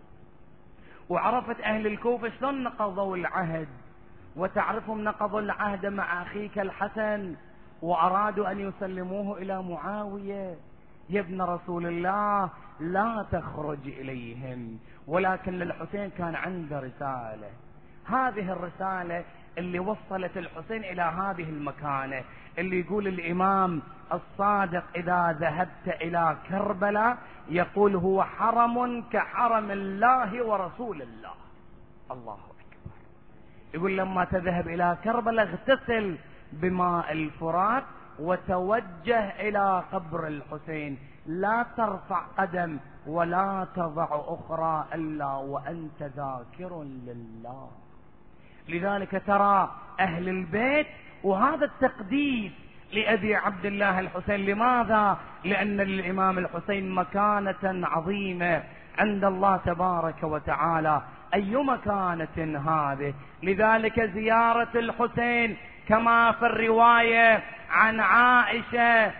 وعرفت أهل الكوفة شلون نقضوا العهد، وتعرفهم نقضوا العهد مع أخيك الحسن وأرادوا أن يسلموه إلى معاوية. يا ابن رسول الله لا تخرج إليهم، ولكن للحسين كان عنده رسالة، هذه الرسالة اللي وصلت الحسين إلى هذه المكانة، اللي يقول الإمام الصادق: إذا ذهبت إلى كربلاء يقول هو حرم كحرم الله ورسول الله. الله أكبر. يقول لما تذهب إلى كربلاء اغتسل بماء الفرات وتوجه إلى قبر الحسين، لا ترفع قدم ولا تضع أخرى إلا وأنت ذاكر لله. لذلك ترى أهل البيت، وهذا التقديس لأبي عبد الله الحسين. لماذا؟ لأن للإمام الحسين مكانة عظيمة عند الله تبارك وتعالى. أي مكانة هذه؟ لذلك زيارة الحسين كما في الرواية عن عائشة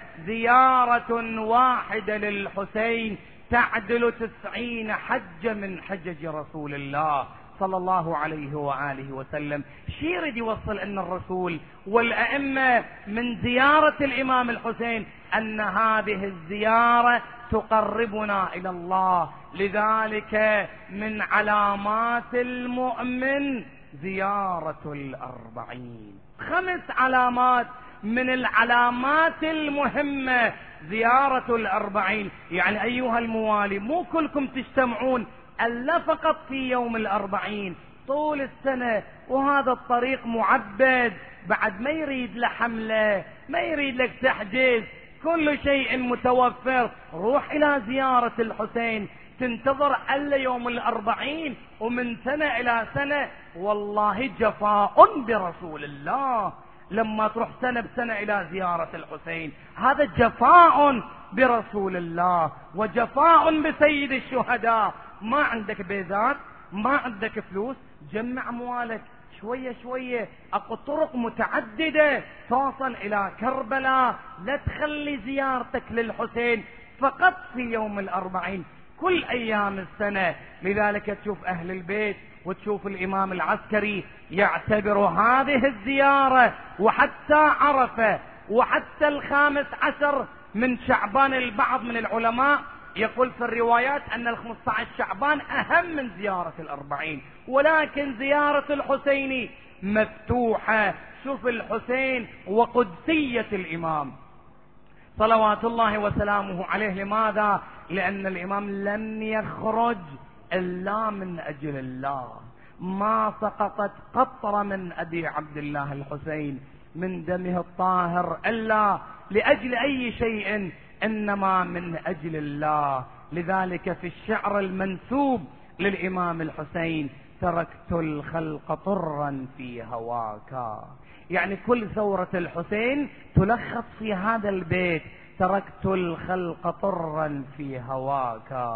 زيارة واحدة للحسين تعدل تسعين حجة من حجج رسول الله صلى الله عليه وآله وسلم. شي يريد يوصل أن الرسول والأئمة من زيارة الإمام الحسين أن هذه الزيارة تقربنا إلى الله، لذلك من علامات المؤمن زيارة الأربعين. خمس علامات من العلامات المهمة زيارة الأربعين. يعني أيها الموالي مو كلكم تجتمعون ألا فقط في يوم الأربعين، طول السنة، وهذا الطريق معبد، بعد ما يريد لحملة، ما يريد لك تحجز، كل شيء متوفر. روح إلى زيارة الحسين، تنتظر ألا يوم الأربعين ومن سنة إلى سنة. والله جفاء برسول الله لما تروح سنة بسنة إلى زيارة الحسين، هذا جفاء برسول الله وجفاء بسيد الشهداء. ما عندك بيزات، ما عندك فلوس، جمع أموالك شوية شوية، اكو طرق متعددة توصل إلى كربلاء. لا تخلي زيارتك للحسين فقط في يوم الأربعين، كل أيام السنة. لذلك تشوف أهل البيت وتشوف الإمام العسكري يعتبر هذه الزيارة وحتى عرفة وحتى الخامس عشر من شعبان. البعض من العلماء يقول في الروايات أن الخمسة عشر شعبان أهم من زيارة الأربعين، ولكن زيارة الحسين مفتوحة. شوف الحسين وقدسية الإمام صلوات الله وسلامه عليه. لماذا؟ لأن الإمام لم يخرج إلا من أجل الله، ما سقطت قطرة من أبي عبد الله الحسين من دمه الطاهر إلا لأجل أي شيء، إنما من أجل الله. لذلك في الشعر المنسوب للإمام الحسين: تركت الخلق طرا في هواك. يعني كل ثورة الحسين تلخص في هذا البيت: تركت الخلق طرا في هواك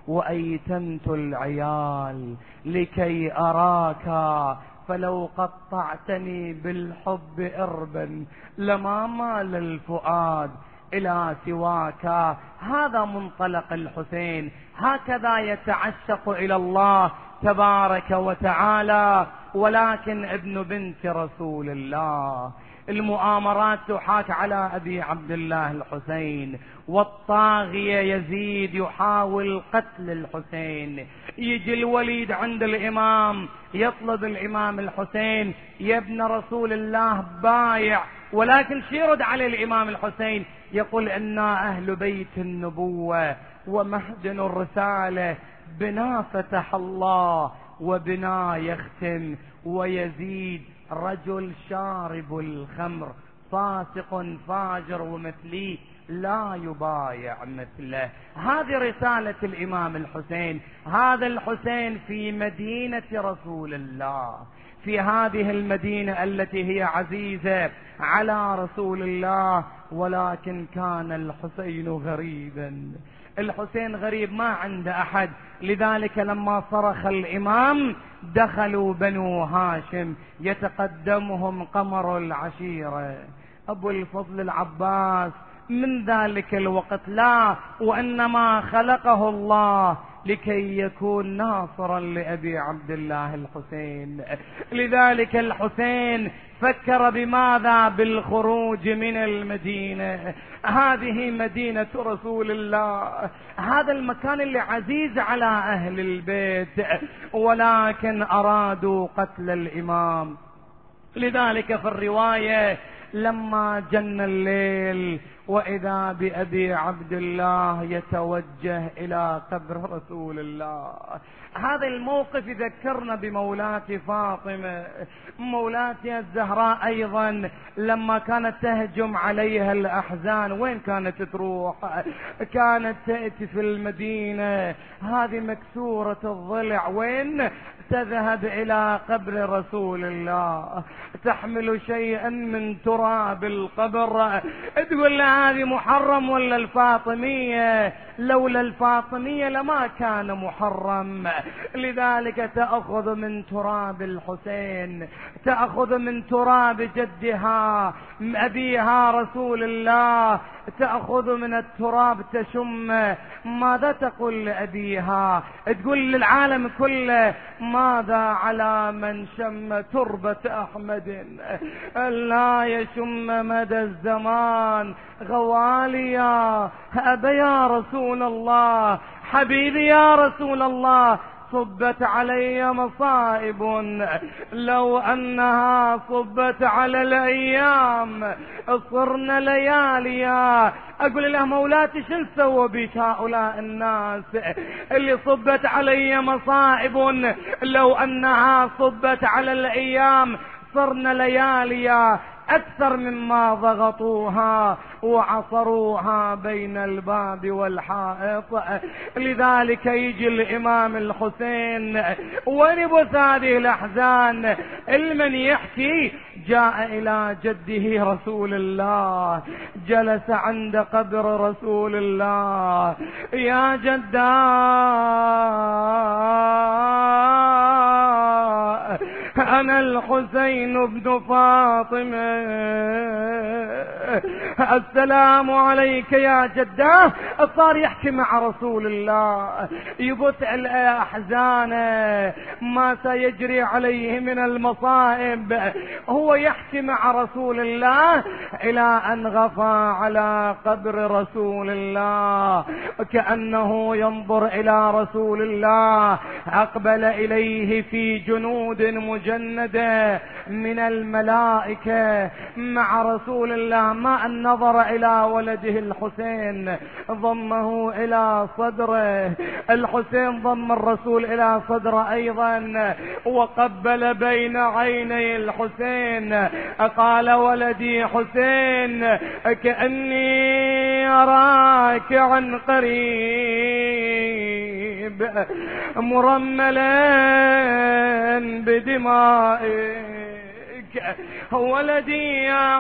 وأيتمت العيال لكي أراك، فلو قطعتني بالحب إربا لما مال الفؤاد إلى سواك. هذا منطلق الحسين، هكذا يتعشق إلى الله تبارك وتعالى. ولكن ابن بنت رسول الله، المؤامرات تحاك على أبي عبد الله الحسين، والطاغية يزيد يحاول قتل الحسين. يجي الوليد عند الإمام يطلب الإمام الحسين: يا ابن رسول الله بايع. ولكن شو يرد عليه الإمام الحسين؟ يقول: إنا أهل بيت النبوة ومهجن الرسالة، بنا فتح الله وبنا يختم، ويزيد رجل شارب الخمر فاسق فاجر، ومثلي لا يبايع مثله. هذه رسالة الإمام الحسين. هذا الحسين في مدينة رسول الله، في هذه المدينة التي هي عزيزة على رسول الله، ولكن كان الحسين غريبا. الحسين غريب، ما عنده أحد. لذلك لما صرخ الإمام دخلوا بنو هاشم يتقدمهم قمر العشيرة أبو الفضل العباس. من ذلك الوقت لا، وإنما خلقه الله لكي يكون ناصرا لأبي عبد الله الحسين. لذلك الحسين فكر بماذا؟ بالخروج من المدينة. هذه مدينة رسول الله، هذا المكان اللي عزيز على أهل البيت، ولكن أرادوا قتل الإمام. لذلك في الرواية: لما جن الليل وإذا بأبي عبد الله يتوجه إلى قبر رسول الله. هذا الموقف يذكرنا بمولاتي فاطمة، مولاتي الزهراء أيضا، لما كانت تهجم عليها الأحزان وين كانت تروح؟ كانت تأتي في المدينة هذه مكسورة الضلع، وين تذهب؟ إلى قبر رسول الله، تحمل شيئا من تراب القبر، تقول له هذه محرم ولا الفاطمية؟ لولا الفاطمية لما كان محرم. لذلك تأخذ من تراب الحسين، تأخذ من تراب جدها أبيها رسول الله، تأخذ من التراب تشم. ماذا تقول لأبيها؟ تقول للعالم كله ماذا على من شم تربة أحمد لا يشم مدى الزمان غواليا. أبا يا رسول الله، حبيبي يا رسول الله، صبت علي مصائب لو أنها صبت على الأيام صرنا لياليا. أقول له مولاتي شو سووا بك هؤلاء الناس اللي صبت علي مصائب لو أنها صبت على الأيام صرنا لياليا، أكثر مما ضغطوها وعصروها بين الباب والحائط. لذلك يجي الإمام الحسين ونبث هذه الأحزان، المن يحكي جاء إلى جده رسول الله، جلس عند قبر رسول الله. يا جدا أنا الحسين بن فاطمة، السلام عليك يا جده. صار يحكي مع رسول الله، يبث الأحزان ما سيجري عليه من المصائب، هو يحكي مع رسول الله إلى أن غفى على قبر رسول الله، كأنه ينظر إلى رسول الله. أقبل إليه في جنود مجندة من الملائكة مع رسول الله. ما أن نظر إلى ولده الحسين ضمه إلى صدره، الحسين ضم الرسول إلى صدره أيضا وقبل بين عيني الحسين. قال ولدي حسين كأني أراك عن قريب مرملا بدمائك. ولدي يا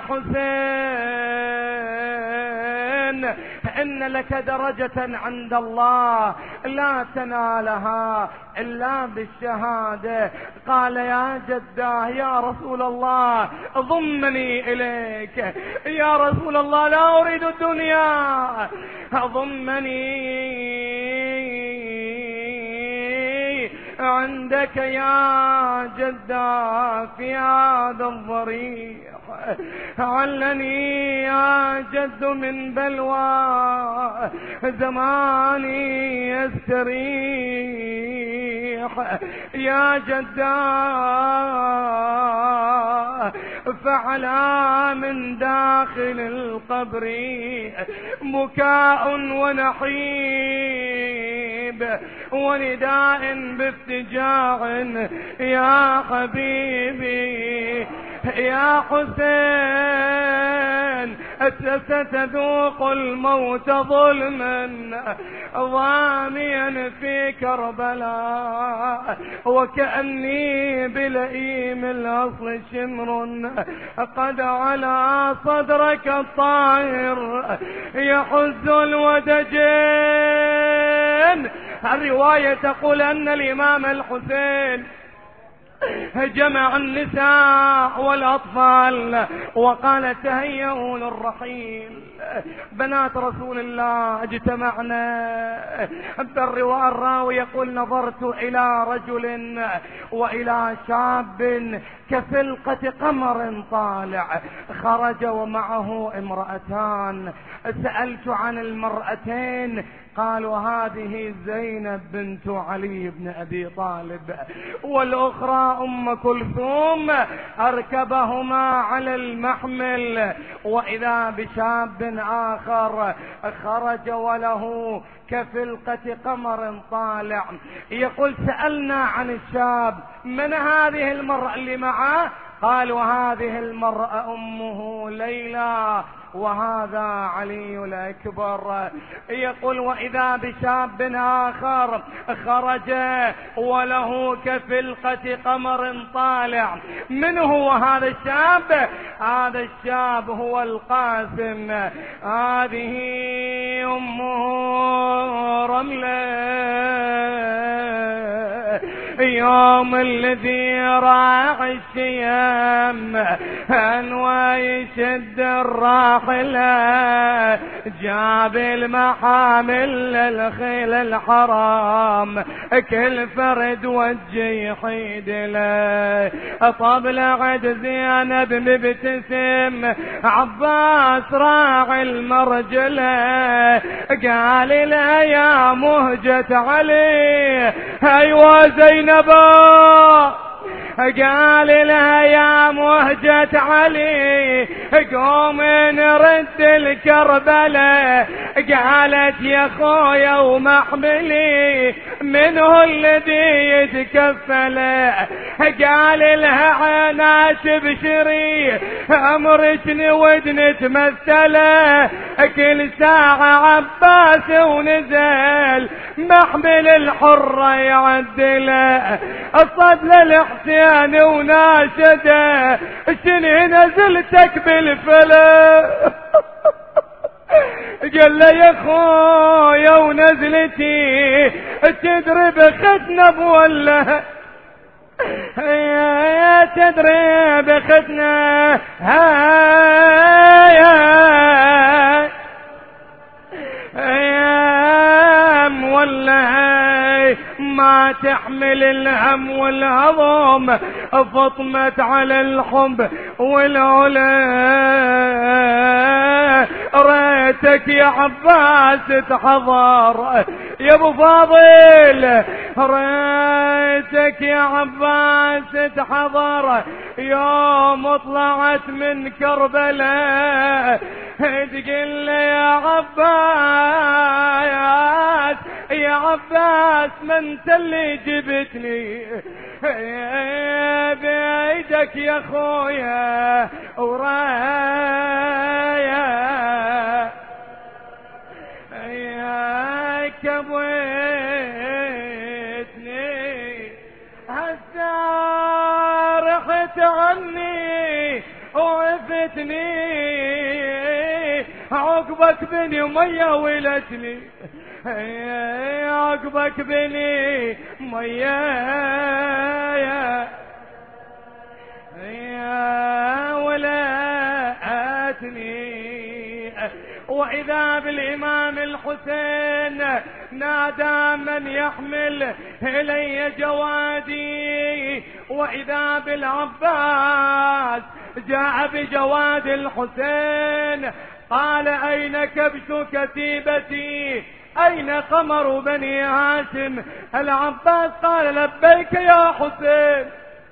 حسين إن لك درجة عند الله لا تنالها إلا بالشهادة. قال يا جداه يا رسول الله ضمني إليك، يا رسول الله لا أريد الدنيا، ضمني عندك يا جدا في هذا الضريح. علني يا جد من بلوى زماني يستريح. يا جدا فعلى من داخل القبر بكاء ونحيب ونداء بافتجاع يا حبيبي يا حسين ستذوق الموت ظلما ضاميا في كربلاء وكأني بلئيم الأصل شمر قد على صدرك الطاهر يحز الودجين. الرواية تقول أن الإمام الحسين جمع النساء والأطفال وقال تهيئوا للرحيل. بنات رسول الله اجتمعنا. بالرواية الراوي يقول نظرت إلى رجل وإلى شاب كفلقة قمر طالع خرج ومعه امرأتان. سألت عن المرأتين قالوا هذه زينب بنت علي بن أبي طالب والأخرى أم كلثوم. أركبهما على المحمل وإذا بشاب آخر خرج وله كفلقة قمر طالع. يقول سألنا عن الشاب من هذه المرأة اللي معه؟ قالوا هذه المرأة أمه ليلى وهذا علي الأكبر. يقول وإذا بشاب آخر خرج وله كفلقة قمر طالع. من هو هذا الشاب؟ هذا الشاب هو القاسم. هذه أمه يوم الذي راح الشيم انوى يشد الراحلة جاب المحامل للخيل الحرام كل فرد وجه يحيد له طبلعت زينب مبتسم عباس راعي المرجله قال له يا مهجة علي ايوه زينبا قال لها يا مهجة علي قوم نرد الكربلة قالت يا خويا ومحملي منه الذي يتكفل قال لها عينات بشري امرك نود نتمثله كل ساعة عباس ونزل محمل الحرة يعدله الصد للحسين وناشده شنو نزلتك بالفلا قال له يا خويا ونزلتي تدري بختنا بولا يا تدري بختنا هاي يا مولى ما تحمل الهم والهضم فطمت على الحب والعلا ريتك يا عباس تحضر يا ابو فاضل ريتك يا عباس تحضر يوم طلعت من كربلاء تقول يا عباس يا عباس ما انت اللي جبتني بيدك يا خويا ورايا يا كبوتني هسه رحت عني وعفتني عقبك بني مية ولتني عقبك بني مية يا ولاتني وإذا بالإمام الحسين نادى من يحمل إلي جوادي وإذا بالعباس جاء بجواد الحسين قال أين كبش كتيبتي أين قمر بني هاشم العباس قال لبيك يا حسين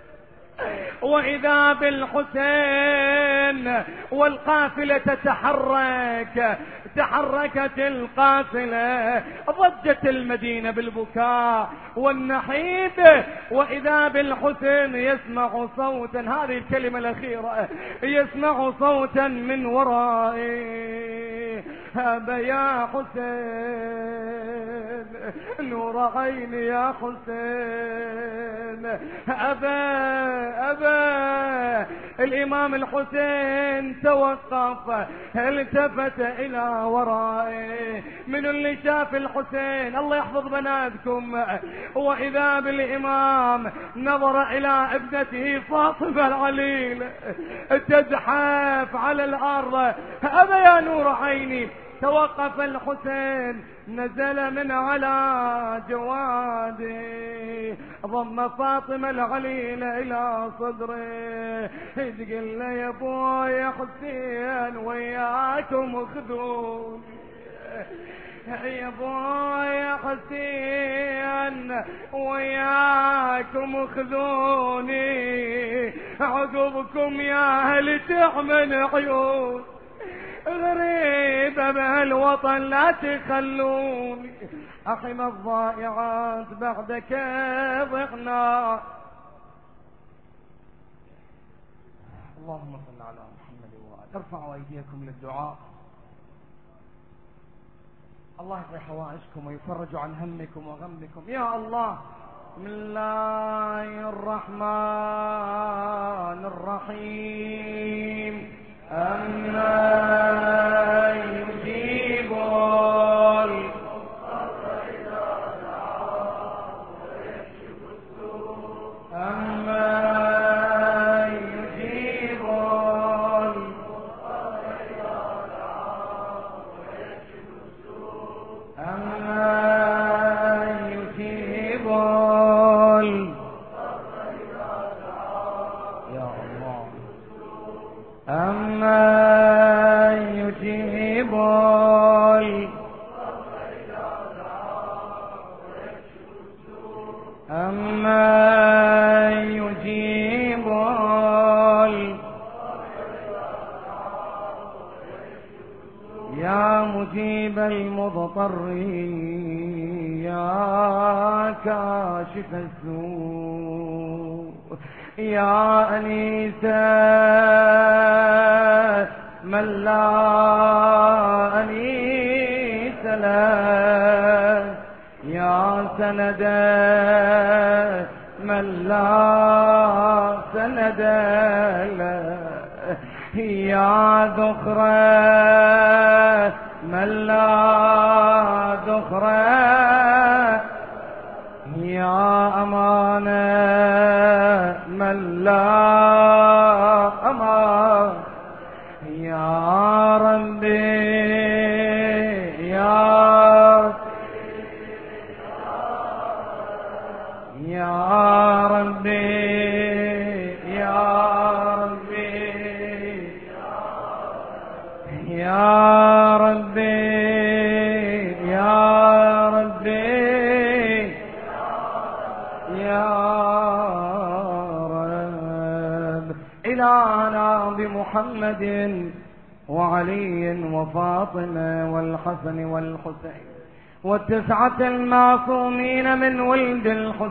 وإذا بالحسين والقافلة تتحرك تحركت القافلة ضجت المدينة بالبكاء والنحيب وإذا بالحسين يسمع صوتا هذه الكلمة الأخيرة يسمع صوتا من ورائي هذا يا حسين نور عيني يا حسين أبا أبا الإمام الحسين توقف التفت إلى ورائه من اللي شاف الحسين الله يحفظ بناتكم وإذا بالإمام نظر إلى ابنته فاطمة العليل تزحف على الأرض أبا يا نور عيني توقف الحسين نزل من على جواده ضم فاطمة العليلة إلى صدره تقول له يا ابوي حسين وياكم خذوني يا ابوي حسين وياكم خذوني عقبكم يا اهل تحمل عيون غريبة بهالوطن لا تخلوني أحم الضائعات بعدك ضحنا اللهم صل على محمد وآله ارفعوا أيديكم للدعاء الله يقضي حوائجكم ويفرج عن همكم وغمكم يا الله بسم الله الرحمن الرحيم أما يجيب المضطر إذا دعاه ويكشف أما يجيب يا مجيب المضطر يا كاشف السوء يا أنيسا من لا أنيس له يا سندا من لا سند له يا ذخرا من لا ذخرا يا أمانة من لا أمان يا ربي يا يا ربي يا ربي يا ربي يا ربي يا رب إلهنا بمحمد وعلي وفاطمة والحسن والحسين والتسعة المعصومين من ولد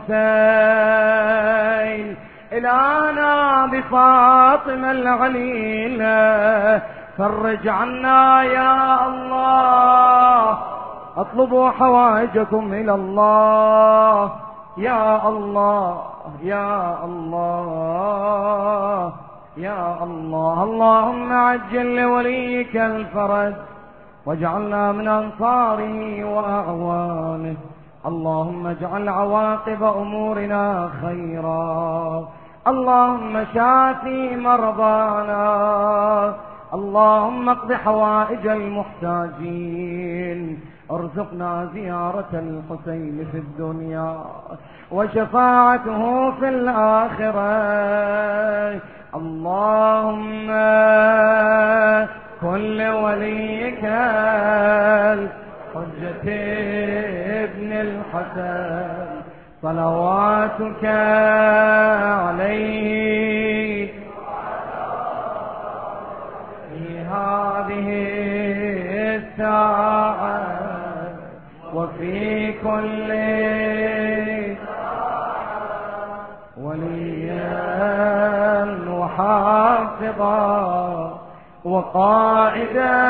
الحسين إلهنا بفاطمة العليلة فرج عنا يا الله اطلبوا حوائجكم إلى الله يا الله يا الله يا الله اللهم عجل لوليك الفرج واجعلنا من أنصاره وأعوانه اللهم اجعل عواقب أمورنا خيرا اللهم شافي مرضانا اللهم اقض حوائج المحتاجين ارزقنا زيارة الحسين في الدنيا وشفاعته في الآخرة اللهم كل وليك الحجة ابن الحسن صلواتك عليه في هذه الساعة وفي كل وليا وحافظا وقائدا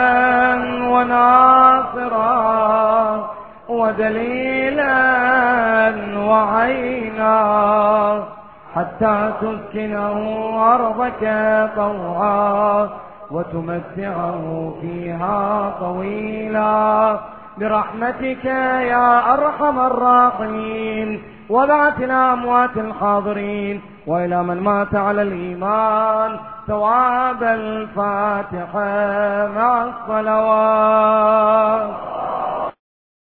وناصرا ودليلا وعينا حتى تسكنه أرضك طوعا وتمتعه فيها طويلا برحمتك يا أرحم الراحمين وبعث الأموات الحاضرين وإلى من مات على الإيمان ثواب الفاتحة مع الصلوات.